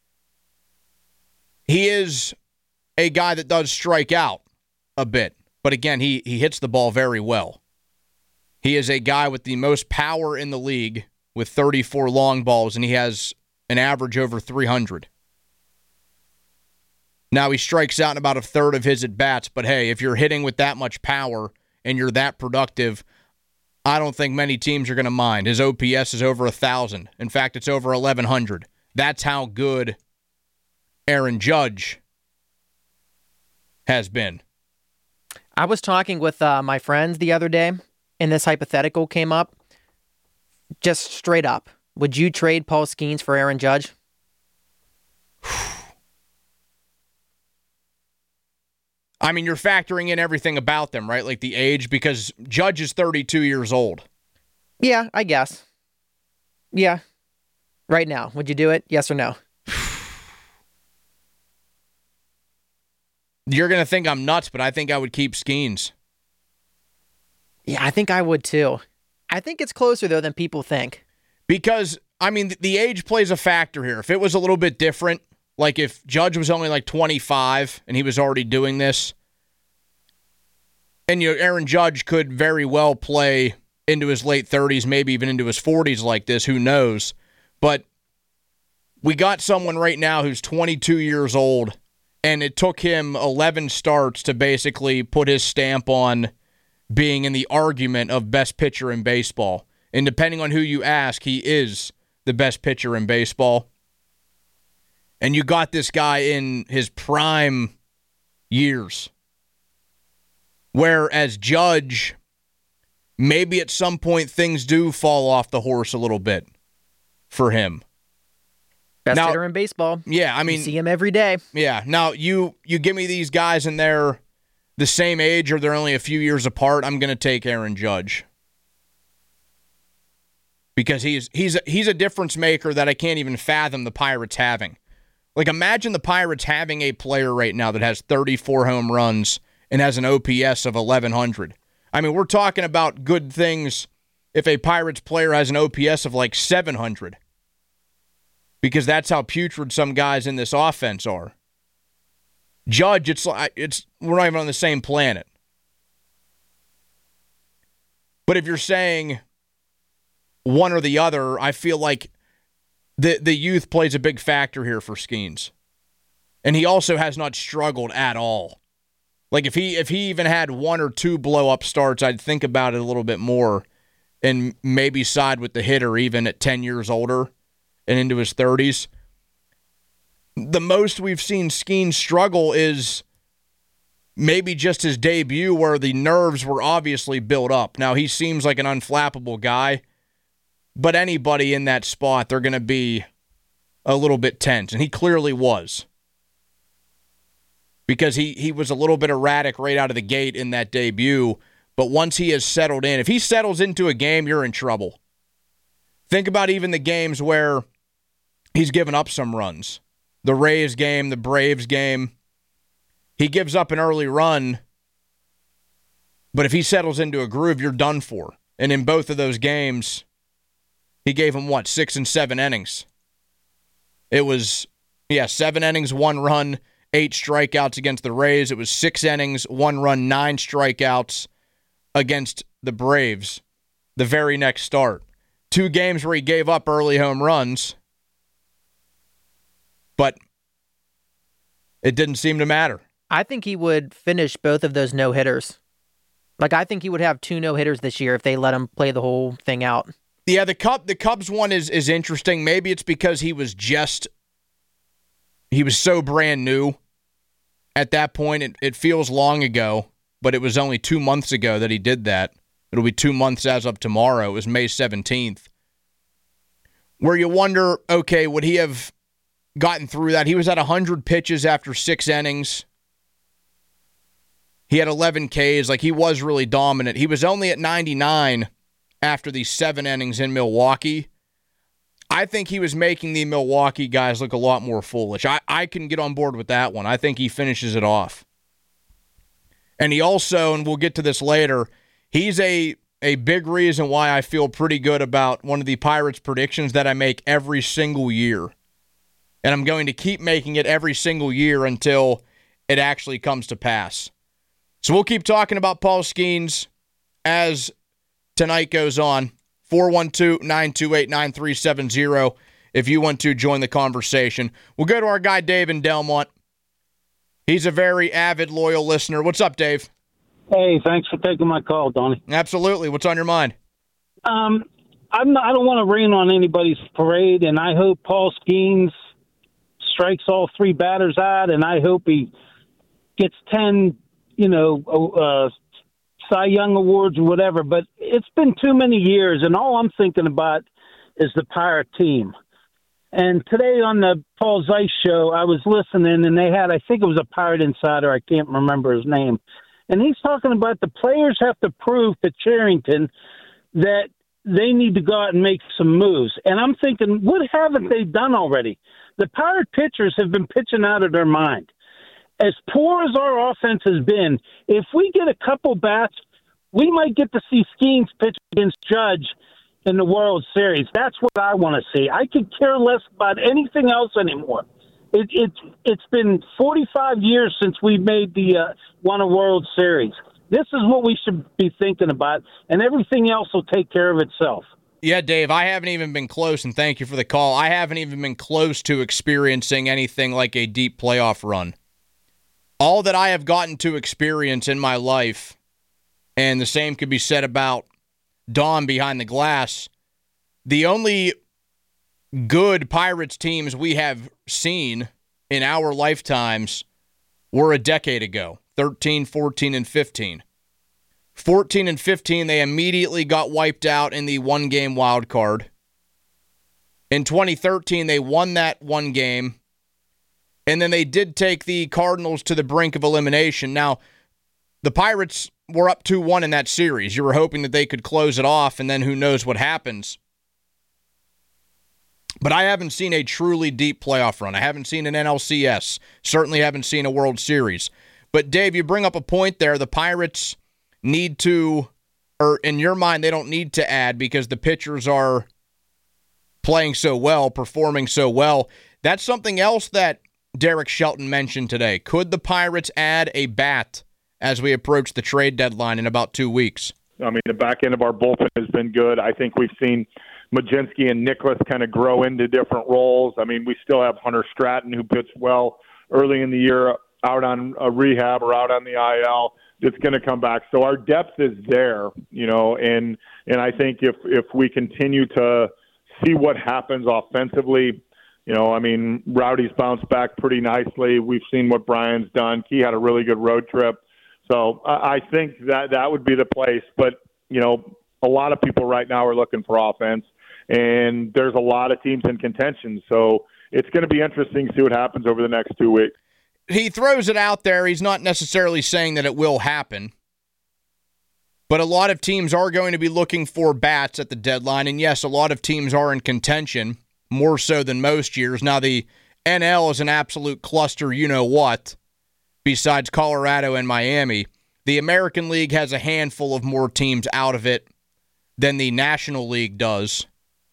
Speaker 4: he is a guy that does strike out a bit. But again, he, he hits the ball very well. He is a guy with the most power in the league with thirty-four long balls, and he has an average over three hundred. Now, he strikes out in about a third of his at-bats, but hey, if you're hitting with that much power and you're that productive, I don't think many teams are going to mind. His O P S is over one thousand. In fact, it's over eleven hundred. That's how good Aaron Judge has been.
Speaker 6: I was talking with uh, my friends the other day, and this hypothetical came up. Just straight up. Would you trade Paul Skeens for Aaron Judge?
Speaker 4: I mean, you're factoring in everything about them, right? Like the age, because Judge is thirty-two years old.
Speaker 6: Yeah, I guess. Yeah. Right now. Would you do it? Yes or no?
Speaker 4: You're going to think I'm nuts, but I think I would keep Skeens.
Speaker 6: Yeah, I think I would too. I think it's closer, though, than people think.
Speaker 4: Because, I mean, the age plays a factor here. If it was a little bit different, like if Judge was only like twenty-five and he was already doing this, and you know, Aaron Judge could very well play into his late thirties, maybe even into his forties like this. Who knows? But we got someone right now who's twenty-two years old, and it took him eleven starts to basically put his stamp on being in the argument of best pitcher in baseball. And depending on who you ask, he is the best pitcher in baseball. And you got this guy in his prime years. Whereas Judge, maybe at some point things do fall off the horse a little bit for him.
Speaker 6: Best
Speaker 4: now,
Speaker 6: hitter in baseball.
Speaker 4: Yeah, I mean,
Speaker 6: you see him every day.
Speaker 4: Yeah. Now you you give me these guys and they're the same age or they're only a few years apart, I'm going to take Aaron Judge. Because he's he's a, he's a difference maker that I can't even fathom the Pirates having. Like, imagine the Pirates having a player right now that has thirty-four home runs and has an O P S of eleven hundred. I mean, we're talking about good things if a Pirates player has an O P S of like seven hundred. Because that's how putrid some guys in this offense are. Judge, it's like it's we're not even on the same planet. But if you're saying one or the other, I feel like the the youth plays a big factor here for Skeens. And he also has not struggled at all. Like if he if he even had one or two blow-up starts, I'd think about it a little bit more and maybe side with the hitter even at ten years older and into his thirties. The most we've seen Skeens struggle is maybe just his debut where the nerves were obviously built up. Now, he seems like an unflappable guy, but anybody in that spot, they're going to be a little bit tense, and he clearly was. Because he, he was a little bit erratic right out of the gate in that debut, but once he has settled in, if he settles into a game, you're in trouble. Think about even the games where he's given up some runs. The Rays game, the Braves game. He gives up an early run, but if he settles into a groove, you're done for. And in both of those games, he gave him, what, six and seven innings. It was, yeah, seven innings, one run, eight strikeouts against the Rays. It was six innings, one run, nine strikeouts against the Braves the very next start. Two games where he gave up early home runs, but it didn't seem to matter.
Speaker 6: I think he would finish both of those no-hitters. Like, I think he would have two no-hitters this year if they let him play the whole thing out.
Speaker 4: Yeah, the Cub, the Cubs one is, is interesting. Maybe it's because he was just, he was so brand new at that point. It, it feels long ago, but it was only two months ago that he did that. It'll be two months as of tomorrow. It was May seventeenth. Where you wonder, okay, would he have gotten through that? He was at one hundred pitches after six innings. He had eleven Ks. Like, he was really dominant. He was only at ninety-nine after these seven innings in Milwaukee. I think he was making the Milwaukee guys look a lot more foolish. I, I can get on board with that one. I think he finishes it off. And he also, and we'll get to this later, he's a, a big reason why I feel pretty good about one of the Pirates' predictions that I make every single year. And I'm going to keep making it every single year until it actually comes to pass. So we'll keep talking about Paul Skeens as tonight goes on. four one two, nine two eight, nine three seven zero if you want to join the conversation. We'll go to our guy Dave in Delmont. He's a very avid, loyal listener. What's up, Dave?
Speaker 15: Hey, thanks for taking my call, Donnie.
Speaker 4: Absolutely. What's on your mind?
Speaker 15: Um, I'm not, I don't want to rain on anybody's parade, and I hope Paul Skeens strikes all three batters out, and I hope he gets ten, you know, uh, Cy Young awards or whatever. But it's been too many years, and all I'm thinking about is the Pirate team. And today on the Paul Zeiss show, I was listening, and they had, I think it was a Pirate insider, I can't remember his name, and he's talking about the players have to prove to Cherington that they need to go out and make some moves. And I'm thinking, what haven't they done already? The Pirate pitchers have been pitching out of their mind. As poor as our offense has been, if we get a couple bats, we might get to see Skeens pitch against Judge in the World Series. That's what I want to see. I could care less about anything else anymore. It, it, it's been forty-five years since we made the uh, won a World Series. This is what we should be thinking about, and everything else will take care of itself.
Speaker 4: Yeah, Dave, I haven't even been close, and thank you for the call. I haven't even been close to experiencing anything like a deep playoff run. All that I have gotten to experience in my life, and the same could be said about Dom behind the glass, the only good Pirates teams we have seen in our lifetimes were a decade ago, thirteen, fourteen, and fifteen. fourteen and fifteen, they immediately got wiped out in the one-game wild card. In twenty thirteen, they won that one game, and then they did take the Cardinals to the brink of elimination. Now, the Pirates were up two one in that series. You were hoping that they could close it off, and then who knows what happens. But I haven't seen a truly deep playoff run. I haven't seen an N L C S. Certainly haven't seen a World Series. But, Dave, you bring up a point there. The Pirates need to, or in your mind, they don't need to add because the pitchers are playing so well, performing so well. That's something else that Derek Shelton mentioned today. Could the Pirates add a bat as we approach the trade deadline in about two weeks?
Speaker 12: I mean, the back end of our bullpen has been good. I think we've seen Majinski and Nicholas kind of grow into different roles. I mean, we still have Hunter Stratton, who pitched well early in the year, out on a rehab or out on the I L. It's going to come back. So our depth is there, you know, and and I think if if we continue to see what happens offensively, you know, I mean, Rowdy's bounced back pretty nicely. We've seen what Brian's done. He had a really good road trip. So I, I think that that would be the place. But, you know, a lot of people right now are looking for offense, and there's a lot of teams in contention. So it's going to be interesting to see what happens over the next two weeks.
Speaker 4: He throws it out there. He's not necessarily saying that it will happen. But a lot of teams are going to be looking for bats at the deadline. And yes, a lot of teams are in contention, more so than most years. Now, the N L is an absolute cluster, you know what, besides Colorado and Miami. The American League has a handful of more teams out of it than the National League does.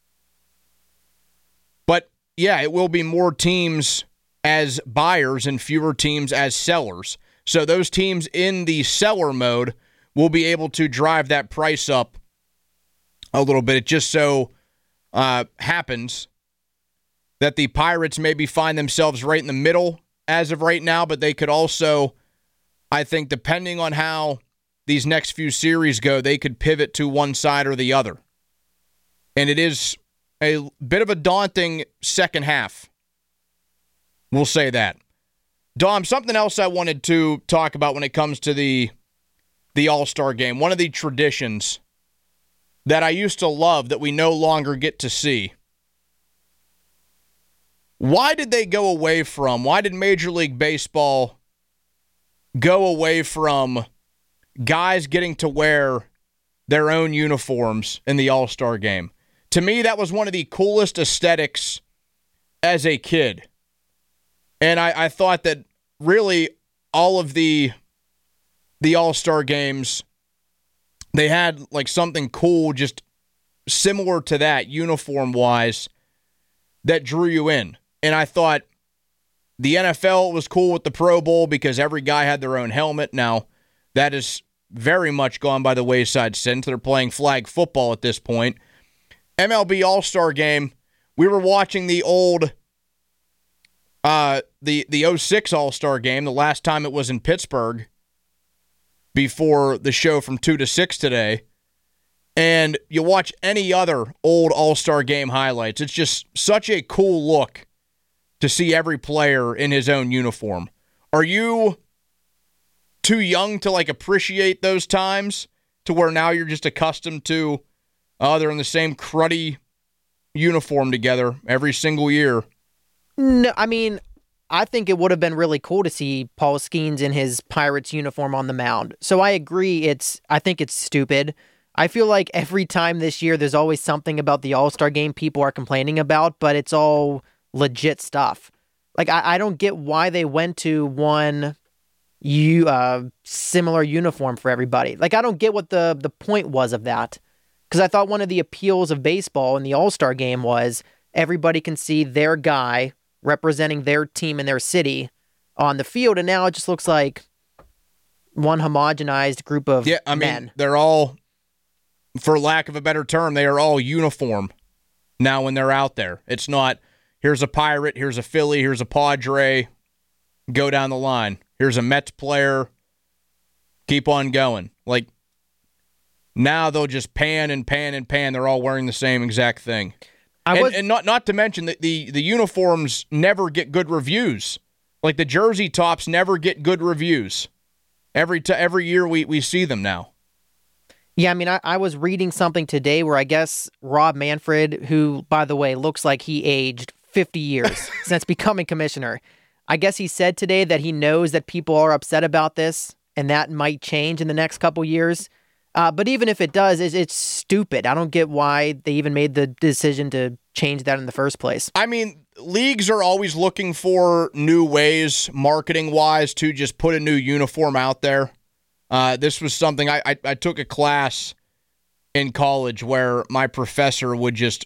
Speaker 4: But, yeah, it will be more teams as buyers and fewer teams as sellers. So those teams in the seller mode will be able to drive that price up a little bit. It just so uh, happens that the Pirates maybe find themselves right in the middle as of right now, but they could also, I think, depending on how these next few series go, they could pivot to one side or the other. And it is a bit of a daunting second half. We'll say that. Dom, something else I wanted to talk about when it comes to the the All-Star Game. One of the traditions that I used to love that we no longer get to see. Why did they go away from, why did Major League Baseball go away from guys getting to wear their own uniforms in the All-Star Game? To me, that was one of the coolest aesthetics as a kid. And I, I thought that really all of the the All-Star games, they had like something cool just similar to that uniform-wise that drew you in. And I thought the N F L was cool with the Pro Bowl because every guy had their own helmet. Now, that is very much gone by the wayside since they're playing flag football at this point. M L B All-Star Game, we were watching the old... Uh, the the oh six All-Star Game, the last time it was in Pittsburgh, before the show from two to six today, and you watch any other old All-Star Game highlights, it's just such a cool look to see every player in his own uniform. Are you too young to, like, appreciate those times to where now you're just accustomed to, uh, they're in the same cruddy uniform together every single year?
Speaker 6: No, I mean, I think it would have been really cool to see Paul Skeens in his Pirates uniform on the mound. So I agree. It's I think it's stupid. I feel like every time this year, there's always something about the All-Star Game people are complaining about, but it's all legit stuff. Like, I, I don't get why they went to one you uh, similar uniform for everybody. Like, I don't get what the, the point was of that. Because I thought one of the appeals of baseball in the All-Star Game was everybody can see their guy representing their team in their city on the field, and now it just looks like one homogenized group of
Speaker 4: yeah, I mean,
Speaker 6: men.
Speaker 4: They're all, for lack of a better term, they are all uniform now when they're out there. It's not, here's a Pirate, here's a Philly, here's a Padre, go down the line. Here's a Mets player, keep on going. Like, now they'll just pan and pan and pan. They're all wearing the same exact thing.
Speaker 6: I
Speaker 4: and,
Speaker 6: was,
Speaker 4: and not not to mention that the, the uniforms never get good reviews. Like, the jersey tops never get good reviews. Every t- every year we, we see them now.
Speaker 6: Yeah, I mean, I, I was reading something today where I guess Rob Manfred, who, by the way, looks like he aged fifty years since becoming commissioner, I guess he said today that he knows that people are upset about this and that might change in the next couple years. Uh, but even if it does, it's, it's stupid. I don't get why they even made the decision to change that in the first place.
Speaker 4: I mean, leagues are always looking for new ways, marketing-wise, to just put a new uniform out there. Uh, this was something, I, I, I took a class in college where my professor would just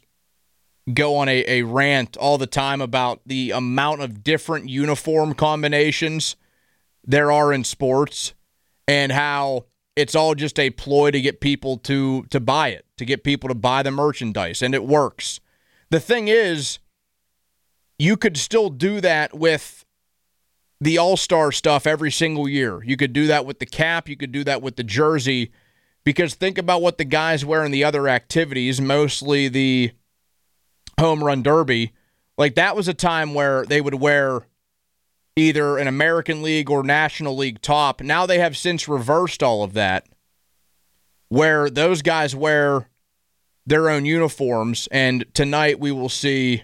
Speaker 4: go on a, a rant all the time about the amount of different uniform combinations there are in sports and how it's all just a ploy to get people to to buy it, to get people to buy the merchandise, and it works. The thing is, you could still do that with the All-Star stuff every single year. You could do that with the cap, you could do that with the jersey, because think about what the guys wear in the other activities, mostly the home run derby. Like, that was a time where they would wear either an American League or National League top. Now they have since reversed all of that, where those guys wear their own uniforms, and tonight we will see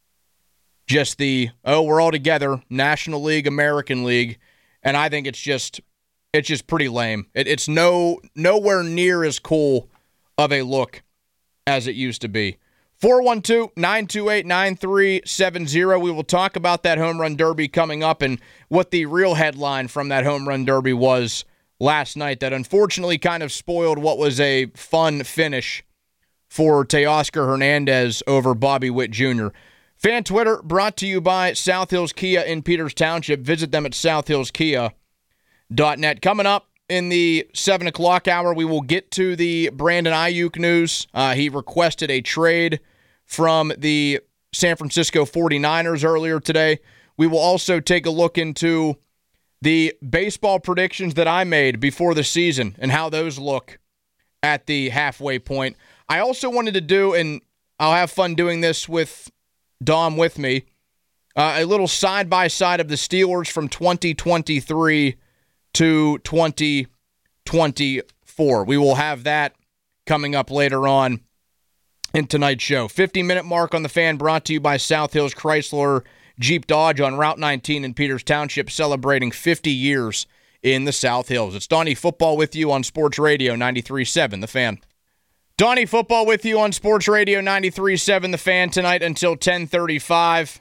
Speaker 4: just the, oh, we're all together, National League, American League, and I think it's just it's just pretty lame. It, it's no nowhere near as cool of a look as it used to be. four one two, nine two eight, nine three seven zero. We will talk about that home run derby coming up and what the real headline from that home run derby was last night that unfortunately kind of spoiled what was a fun finish for Teoscar Hernandez over Bobby Witt Junior Fan Twitter brought to you by South Hills Kia in Peters Township. Visit them at south hills kia dot net. Coming up in the seven o'clock hour, we will get to the Brandon Ayuk news. Uh, he requested a trade from the San Francisco forty-niners earlier today. We will also take a look into the baseball predictions that I made before the season and how those look at the halfway point. I also wanted to do, and I'll have fun doing this with Dom with me, uh, a little side-by-side of the Steelers from twenty twenty-three to twenty twenty-four. We will have that coming up later on in tonight's show. fifty-minute mark on the Fan brought to you by South Hills Chrysler Jeep Dodge on Route nineteen in Peters Township, celebrating fifty years in the South Hills. It's Donnie Football with you on Sports Radio ninety-three point seven, The Fan. Donnie Football with you on Sports Radio ninety-three point seven, The Fan, tonight until ten thirty-five.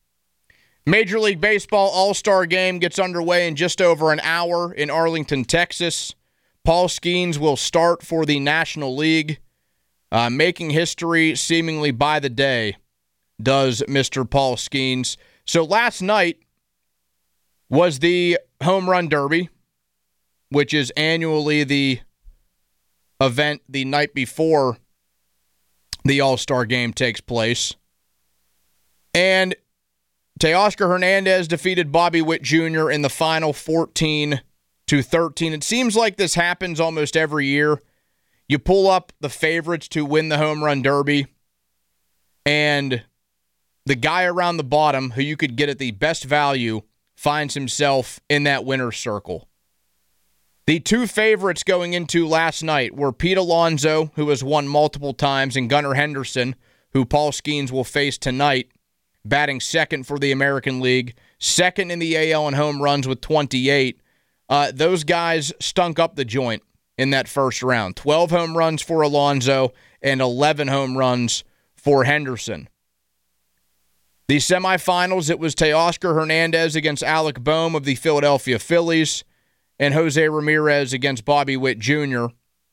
Speaker 4: Major League Baseball All-Star Game gets underway in just over an hour in Arlington, Texas. Paul Skeens will start for the National League. Uh, making history seemingly by the day does Mister Paul Skeens. So last night was the Home Run Derby, which is annually the event the night before the All-Star Game takes place. And Teoscar Hernandez defeated Bobby Witt Junior in the final fourteen to thirteen. It seems like this happens almost every year. You pull up the favorites to win the Home Run Derby, and the guy around the bottom who you could get at the best value finds himself in that winner's circle. The two favorites going into last night were Pete Alonso, who has won multiple times, and Gunnar Henderson, who Paul Skeens will face tonight, batting second for the American League, second in the A L in home runs with twenty-eight. Uh, those guys stunk up the joint in that first round. twelve home runs for Alonso and eleven home runs for Henderson. The semifinals, it was Teoscar Hernandez against Alec Boehm of the Philadelphia Phillies and Jose Ramirez against Bobby Witt Junior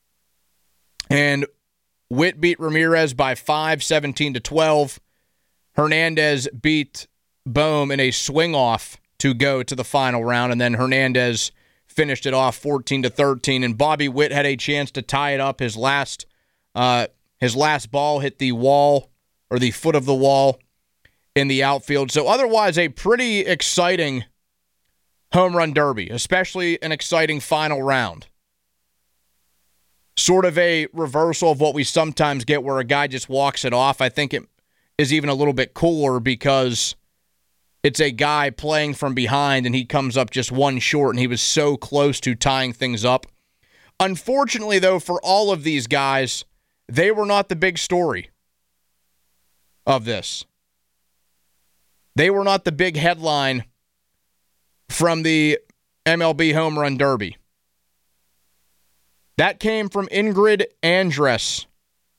Speaker 4: And Witt beat Ramirez by five, seventeen to twelve. Hernandez beat Boehm in a swing-off to go to the final round, and then Hernandez finished it off fourteen to thirteen, and Bobby Witt had a chance to tie it up. His last uh, his last ball hit the wall, or the foot of the wall in the outfield. So otherwise, a pretty exciting home run derby, especially an exciting final round. Sort of a reversal of what we sometimes get where a guy just walks it off. I think it is even a little bit cooler because it's a guy playing from behind and he comes up just one short, and he was so close to tying things up. Unfortunately, though, for all of these guys, they were not the big story of this. They were not the big headline from the M L B Home Run Derby. That came from Ingrid Andress,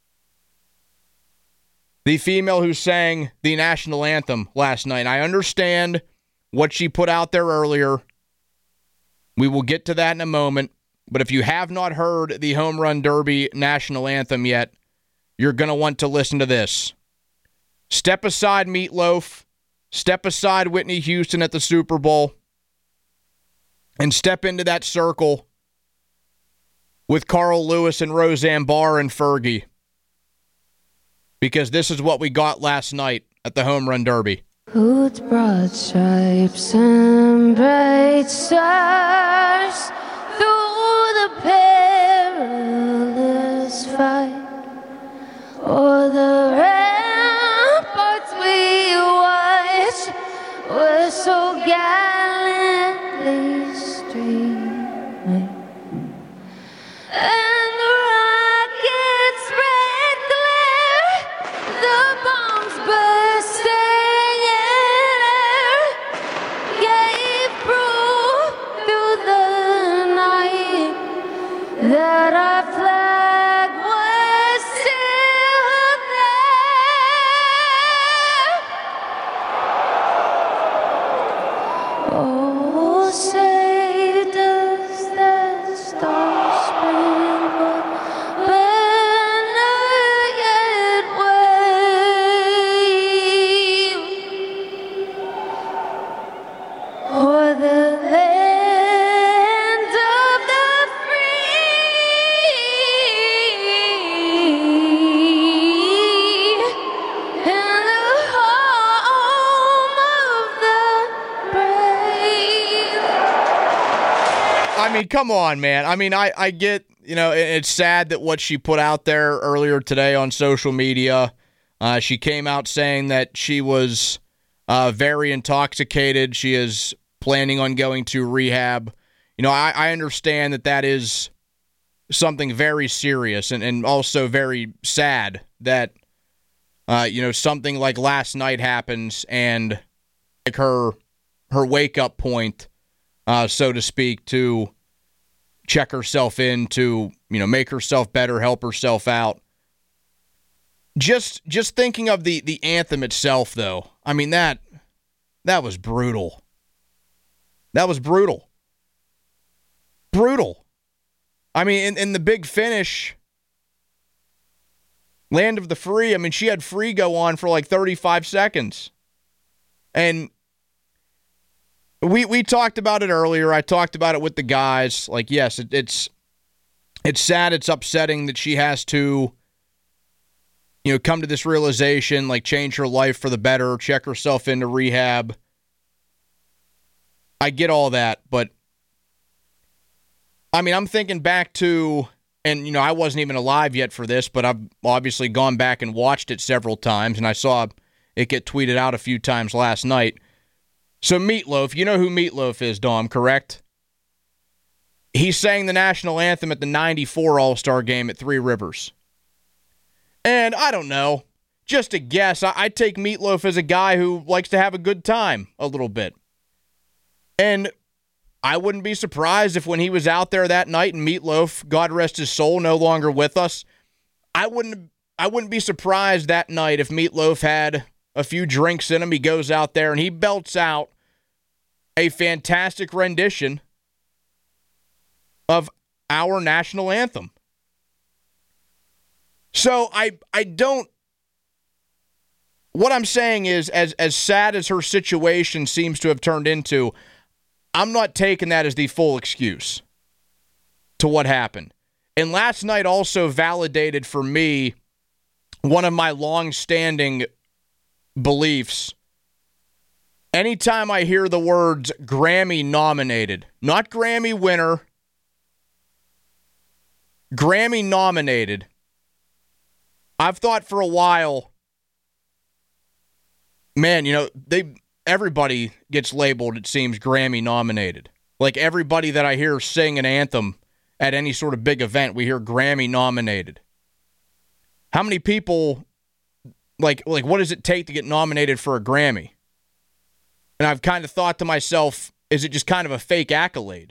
Speaker 4: the female who sang the national anthem last night. I understand what she put out there earlier. We will get to that in a moment. But if you have not heard the Home Run Derby national anthem yet, you're going to want to listen to this. Step aside, Meatloaf. Step aside, Whitney Houston at the Super Bowl. And step into that circle with Carl Lewis and Roseanne Barr and Fergie. Because this is what we got last night at the Home Run Derby.
Speaker 16: With broad stripes and bright stars through the perilous fight, o'er the ramparts we watched were so gallantly streaming, and the rockets spread glare, the bombs bursting in air gave proof through the night that our flag was still there. Oh, say does that star-spangled banner yet wave o'er the land of the free and the home of the brave?
Speaker 4: I mean, come on, man. I mean, I, I get, you know, it- it's sad that what she put out there earlier today on social media, uh, she came out saying that she was uh, very intoxicated. She is planning on going to rehab. You know, I, I understand that that is something very serious and, and also very sad that, uh, you know, something like last night happens and like her, her wake-up point, uh, so to speak, to check herself in, to, you know, make herself better, help herself out. Just just thinking of the the anthem itself, though, I mean, that that was brutal. That was brutal. Brutal. I mean, in, in the big finish, Land of the Free, I mean, she had Free go on for like thirty-five seconds. And we we talked about it earlier. I talked about it with the guys. Like, yes, it, it's it's sad, it's upsetting that she has to, you know, come to this realization, like change her life for the better, check herself into rehab. I get all that, but I mean, I'm thinking back to, and you know, I wasn't even alive yet for this, but I've obviously gone back and watched it several times, and I saw it get tweeted out a few times last night. So Meatloaf, you know who Meatloaf is, Dom, correct? He sang the national anthem at the ninety-four All-Star Game at Three Rivers. And I don't know, just a guess, I, I take Meatloaf as a guy who likes to have a good time a little bit. And I wouldn't be surprised if when he was out there that night and Meatloaf, God rest his soul, no longer with us, I wouldn't I wouldn't be surprised that night if Meatloaf had a few drinks in him. He goes out there and he belts out a fantastic rendition of our national anthem. So I I don't, what I'm saying is, as as sad as her situation seems to have turned into, I'm not taking that as the full excuse to what happened. And last night also validated for me one of my long-standing beliefs. Anytime I hear the words Grammy nominated, not Grammy winner, Grammy nominated, I've thought for a while, man, you know, they everybody gets labeled, it seems, Grammy nominated. Like everybody that I hear sing an anthem at any sort of big event, we hear Grammy nominated. How many people, like, like what does it take to get nominated for a Grammy? And I've kind of thought to myself, is it just kind of a fake accolade?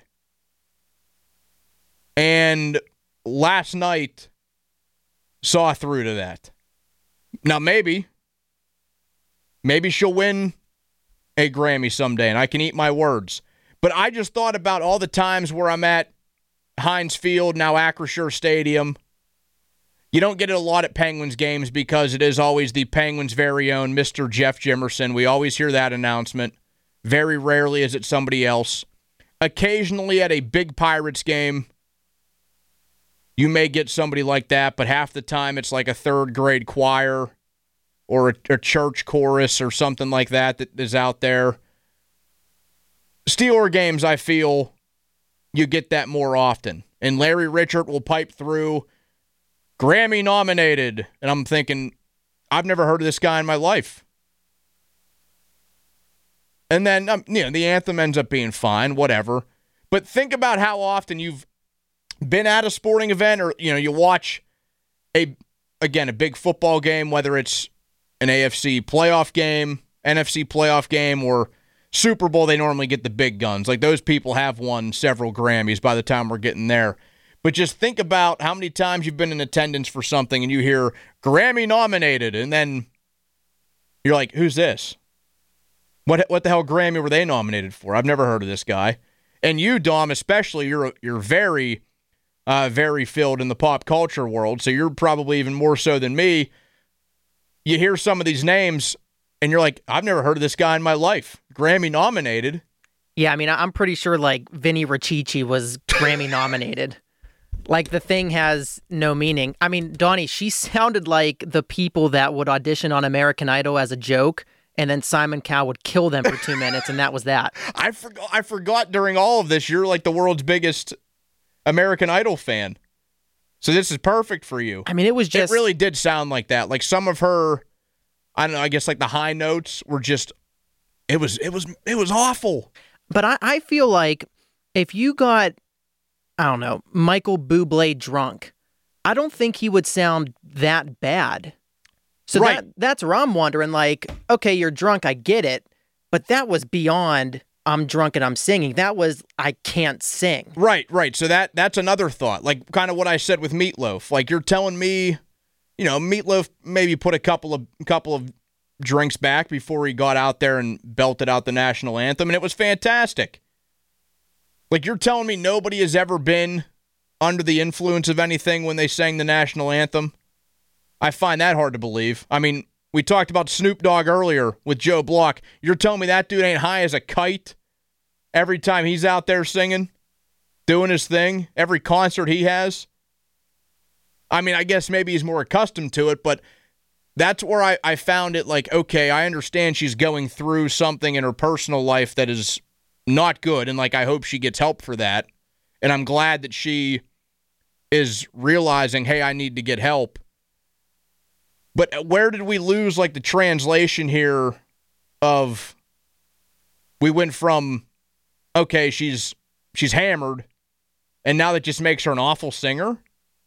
Speaker 4: And last night saw through to that. Now maybe, maybe she'll win a Grammy someday and I can eat my words. But I just thought about all the times where I'm at Heinz Field, now Acrisure Stadium. You don't get it a lot at Penguins games because it is always the Penguins' very own Mister Jeff Jimerson. We always hear that announcement. Very rarely is it somebody else. Occasionally at a big Pirates game, you may get somebody like that, but half the time it's like a third-grade choir or a, a church chorus or something like that that is out there. Steeler games, I feel, you get that more often. And Larry Richert will pipe through, Grammy nominated. And I'm thinking, I've never heard of this guy in my life. And then, um, you know, the anthem ends up being fine, whatever. But think about how often you've been at a sporting event or, you know, you watch, a again, a big football game, whether it's an A F C playoff game, N F C playoff game, or Super Bowl, they normally get the big guns. Like, those people have won several Grammys by the time we're getting there. But just think about how many times you've been in attendance for something and you hear Grammy nominated, and then you're like, who's this? What what the hell Grammy were they nominated for? I've never heard of this guy. And you, Dom, especially, you're you're very, uh, very filled in the pop culture world, so you're probably even more so than me. You hear some of these names, and you're like, I've never heard of this guy in my life. Grammy nominated.
Speaker 6: Yeah, I mean, I'm pretty sure, like, Vinny Riccici was Grammy nominated. Like, the thing has no meaning. I mean, Donnie, she sounded like the people that would audition on American Idol as a joke, and then Simon Cowell would kill them for two minutes, and that was that.
Speaker 4: I forgot, I forgot during all of this, you're like the world's biggest American Idol fan. So this is perfect for you.
Speaker 6: I mean, it was just...
Speaker 4: It really did sound like that. Like, some of her, I don't know, I guess, like, the high notes were just, it was, it was, it was awful.
Speaker 6: But I, I feel like if you got, I don't know, Michael Bublé drunk, I don't think he would sound that bad. So
Speaker 4: right.
Speaker 6: that that's where I'm wondering, like, okay, you're drunk, I get it, but that was beyond I'm drunk and I'm singing. That was I can't sing.
Speaker 4: Right, right. So that that's another thought, like kind of what I said with Meatloaf. Like, you're telling me, you know, Meatloaf maybe put a couple of couple of drinks back before he got out there and belted out the national anthem, and it was fantastic. Like, you're telling me nobody has ever been under the influence of anything when they sang the national anthem? I find that hard to believe. I mean, we talked about Snoop Dogg earlier with Joe Block. You're telling me that dude ain't high as a kite every time he's out there singing, doing his thing, every concert he has? I mean, I guess maybe he's more accustomed to it, but that's where I, I found it like, okay, I understand she's going through something in her personal life that is not good, and like I hope she gets help for that. And I'm glad that she is realizing, hey, I need to get help. But where did we lose, like, the translation here of we went from, okay, she's she's hammered, and now that just makes her an awful singer?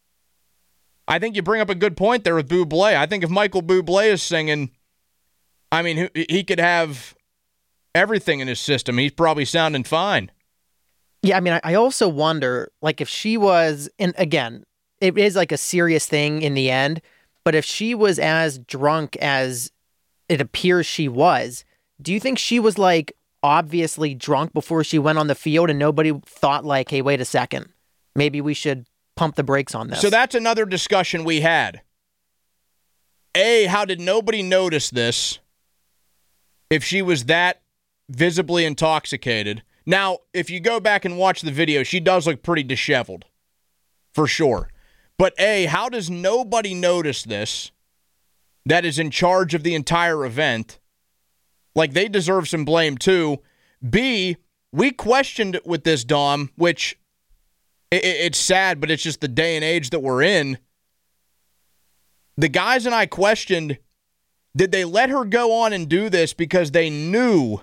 Speaker 4: I think you bring up a good point there with Bublé. I think if Michael Bublé is singing, I mean, he, he could have everything in his system. He's probably sounding fine.
Speaker 6: Yeah, I mean, I also wonder, like, if she was, and again, it is like a serious thing in the end, but if she was as drunk as it appears she was, do you think she was, like, obviously drunk before she went on the field and nobody thought, like, hey, wait a second, maybe we should pump the brakes on this?
Speaker 4: So that's another discussion we had. A, how did nobody notice this if she was that visibly intoxicated? Now, if you go back and watch the video, she does look pretty disheveled, for sure. But A, how does nobody notice this that is in charge of the entire event? Like, they deserve some blame, too. B, we questioned with this, Dom, which it, it's sad, but it's just the day and age that we're in. The guys and I questioned, did they let her go on and do this because they knew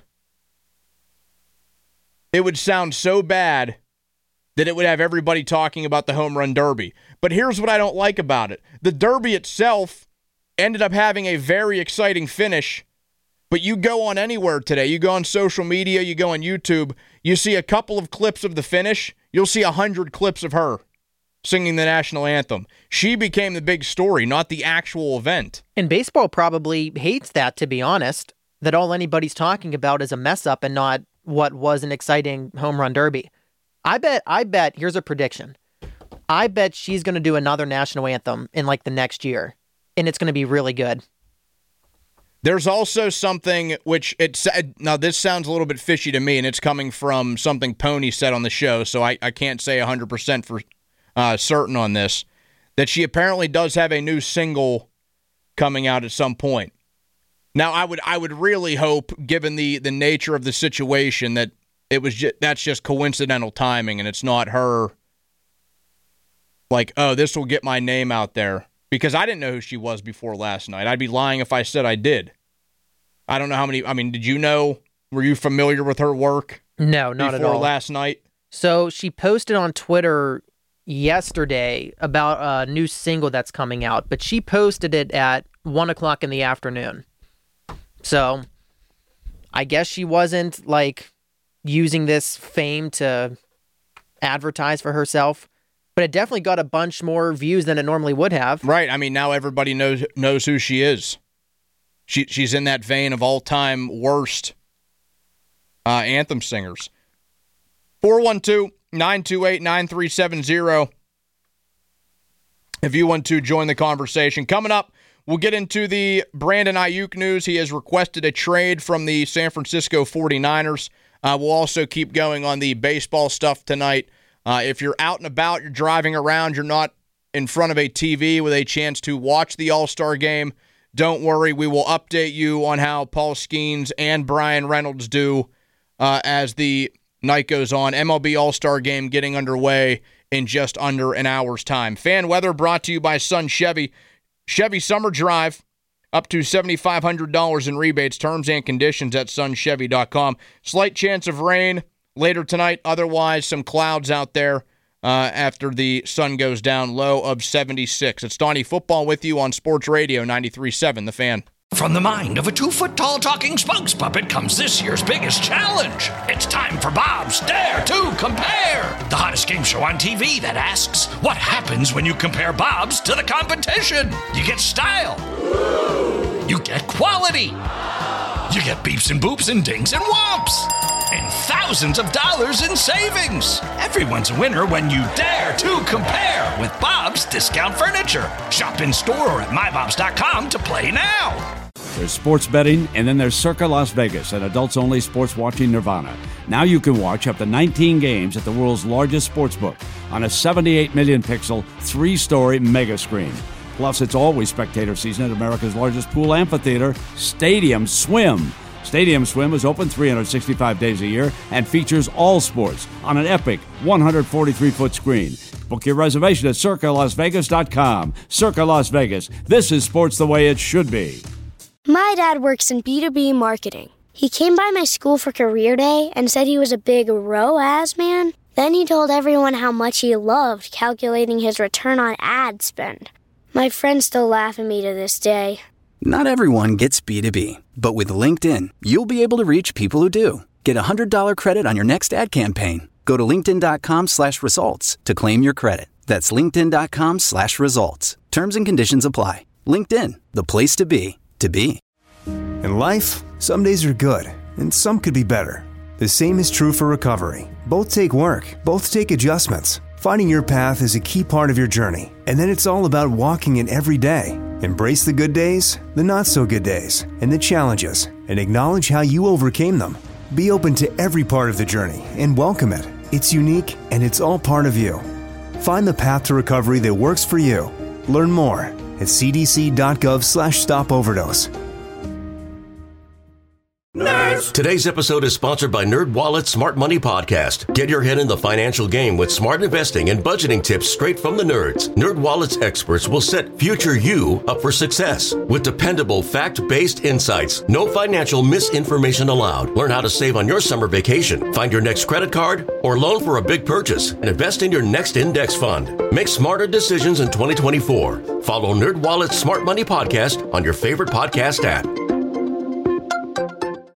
Speaker 4: it would sound so bad that it would have everybody talking about the home run derby? But here's what I don't like about it. The derby itself ended up having a very exciting finish, but you go on anywhere today, you go on social media, you go on YouTube, you see a couple of clips of the finish, you'll see a hundred clips of her singing the national anthem. She became the big story, not the actual event.
Speaker 6: And baseball probably hates that, to be honest, that all anybody's talking about is a mess up and not what was an exciting home run derby. I bet, I bet, here's a prediction. I bet she's going to do another national anthem in like the next year, and it's going to be really good.
Speaker 4: There's also something which it's now this sounds a little bit fishy to me, and it's coming from something Pony said on the show, so I, I can't say one hundred percent for uh, certain on this, that she apparently does have a new single coming out at some point. Now, I would I would really hope, given the, the nature of the situation, that it was just, that's just coincidental timing, and it's not her like, oh, this will get my name out there. Because I didn't know who she was before last night. I'd be lying if I said I did. I don't know how many, I mean, did you know, were you familiar with her work?
Speaker 6: No, not at all.
Speaker 4: Before last night?
Speaker 6: So she posted on Twitter yesterday about a new single that's coming out, but she posted it at one o'clock in the afternoon. So I guess she wasn't like using this fame to advertise for herself, but it definitely got a bunch more views than it normally would have.
Speaker 4: Right. I mean, now everybody knows knows who she is. She she's in that vein of all-time worst uh, anthem singers. four one two, nine two eight, nine three seven zero. If you want to join the conversation. Coming up, we'll get into the Brandon Ayuk news. He has requested a trade from the San Francisco forty-niners. Uh, we'll also keep going on the baseball stuff tonight. Uh, if you're out and about, you're driving around, you're not in front of a T V with a chance to watch the All-Star game, don't worry. We will update you on how Paul Skeens and Brian Reynolds do uh, as the night goes on. M L B All-Star game getting underway in just under an hour's time. Fan weather brought to you by Sun Chevy. Chevy Summer Drive, up to seven thousand five hundred dollars in rebates. Terms and conditions at sun chevy dot com. Slight chance of rain later tonight. Otherwise, some clouds out there uh, after the sun goes down. Low of seventy-six. It's Donnie Football with you on Sports Radio ninety-three point seven, The Fan.
Speaker 3: From the mind of a two-foot-tall talking spokes puppet comes this year's biggest challenge. It's time for Bob's Dare to Compare, the hottest game show on T V that asks, what happens when you compare Bob's to the competition? You get style. You get quality. You get beeps and boops and dings and whomps. And thousands of dollars in savings. Everyone's a winner when you dare to compare with Bob's Discount Furniture. Shop in store or at my bobs dot com to play now.
Speaker 17: There's sports betting, and then there's Circa Las Vegas, an adults-only sports watching nirvana. Now you can watch up to nineteen games at the world's largest sportsbook on a seventy-eight million pixel, three-story mega screen. Plus, it's always spectator season at America's largest pool amphitheater, Stadium Swim. Stadium Swim is open three hundred sixty-five days a year and features all sports on an epic one hundred forty-three foot screen. Book your reservation at circa las vegas dot com. Circa Las Vegas. This is sports the way it should be.
Speaker 8: My dad works in B two B marketing. He came by my school for career day and said he was a big R O A S man. Then he told everyone how much he loved calculating his return on ad spend. My friends still laugh at me to this day.
Speaker 9: Not everyone gets B two B, but with LinkedIn, you'll be able to reach people who do. Get a one hundred dollars credit on your next ad campaign. Go to linkedin dot com slash results to claim your credit. That's linkedin dot com slash results. Terms and conditions apply. LinkedIn, the place to be, to be.
Speaker 10: In life, some days are good, and some could be better. The same is true for recovery. Both take work, both take adjustments. Finding your path is a key part of your journey, and then it's all about walking it every day. Embrace the good days, the not-so-good days, and the challenges, and acknowledge how you overcame them. Be open to every part of the journey and welcome it. It's unique and it's all part of you. Find the path to recovery that works for you. Learn more at cdc.gov slash stop overdose.
Speaker 1: Nerds. Today's episode is sponsored by NerdWallet's Smart Money Podcast. Get your head in the financial game with smart investing and budgeting tips straight from the nerds. NerdWallet's experts will set future you up for success with dependable, fact-based insights. No financial misinformation allowed. Learn how to save on your summer vacation, find your next credit card, or loan for a big purchase, and invest in your next index fund. Make smarter decisions in twenty twenty-four. Follow NerdWallet's Smart Money Podcast on your favorite podcast app.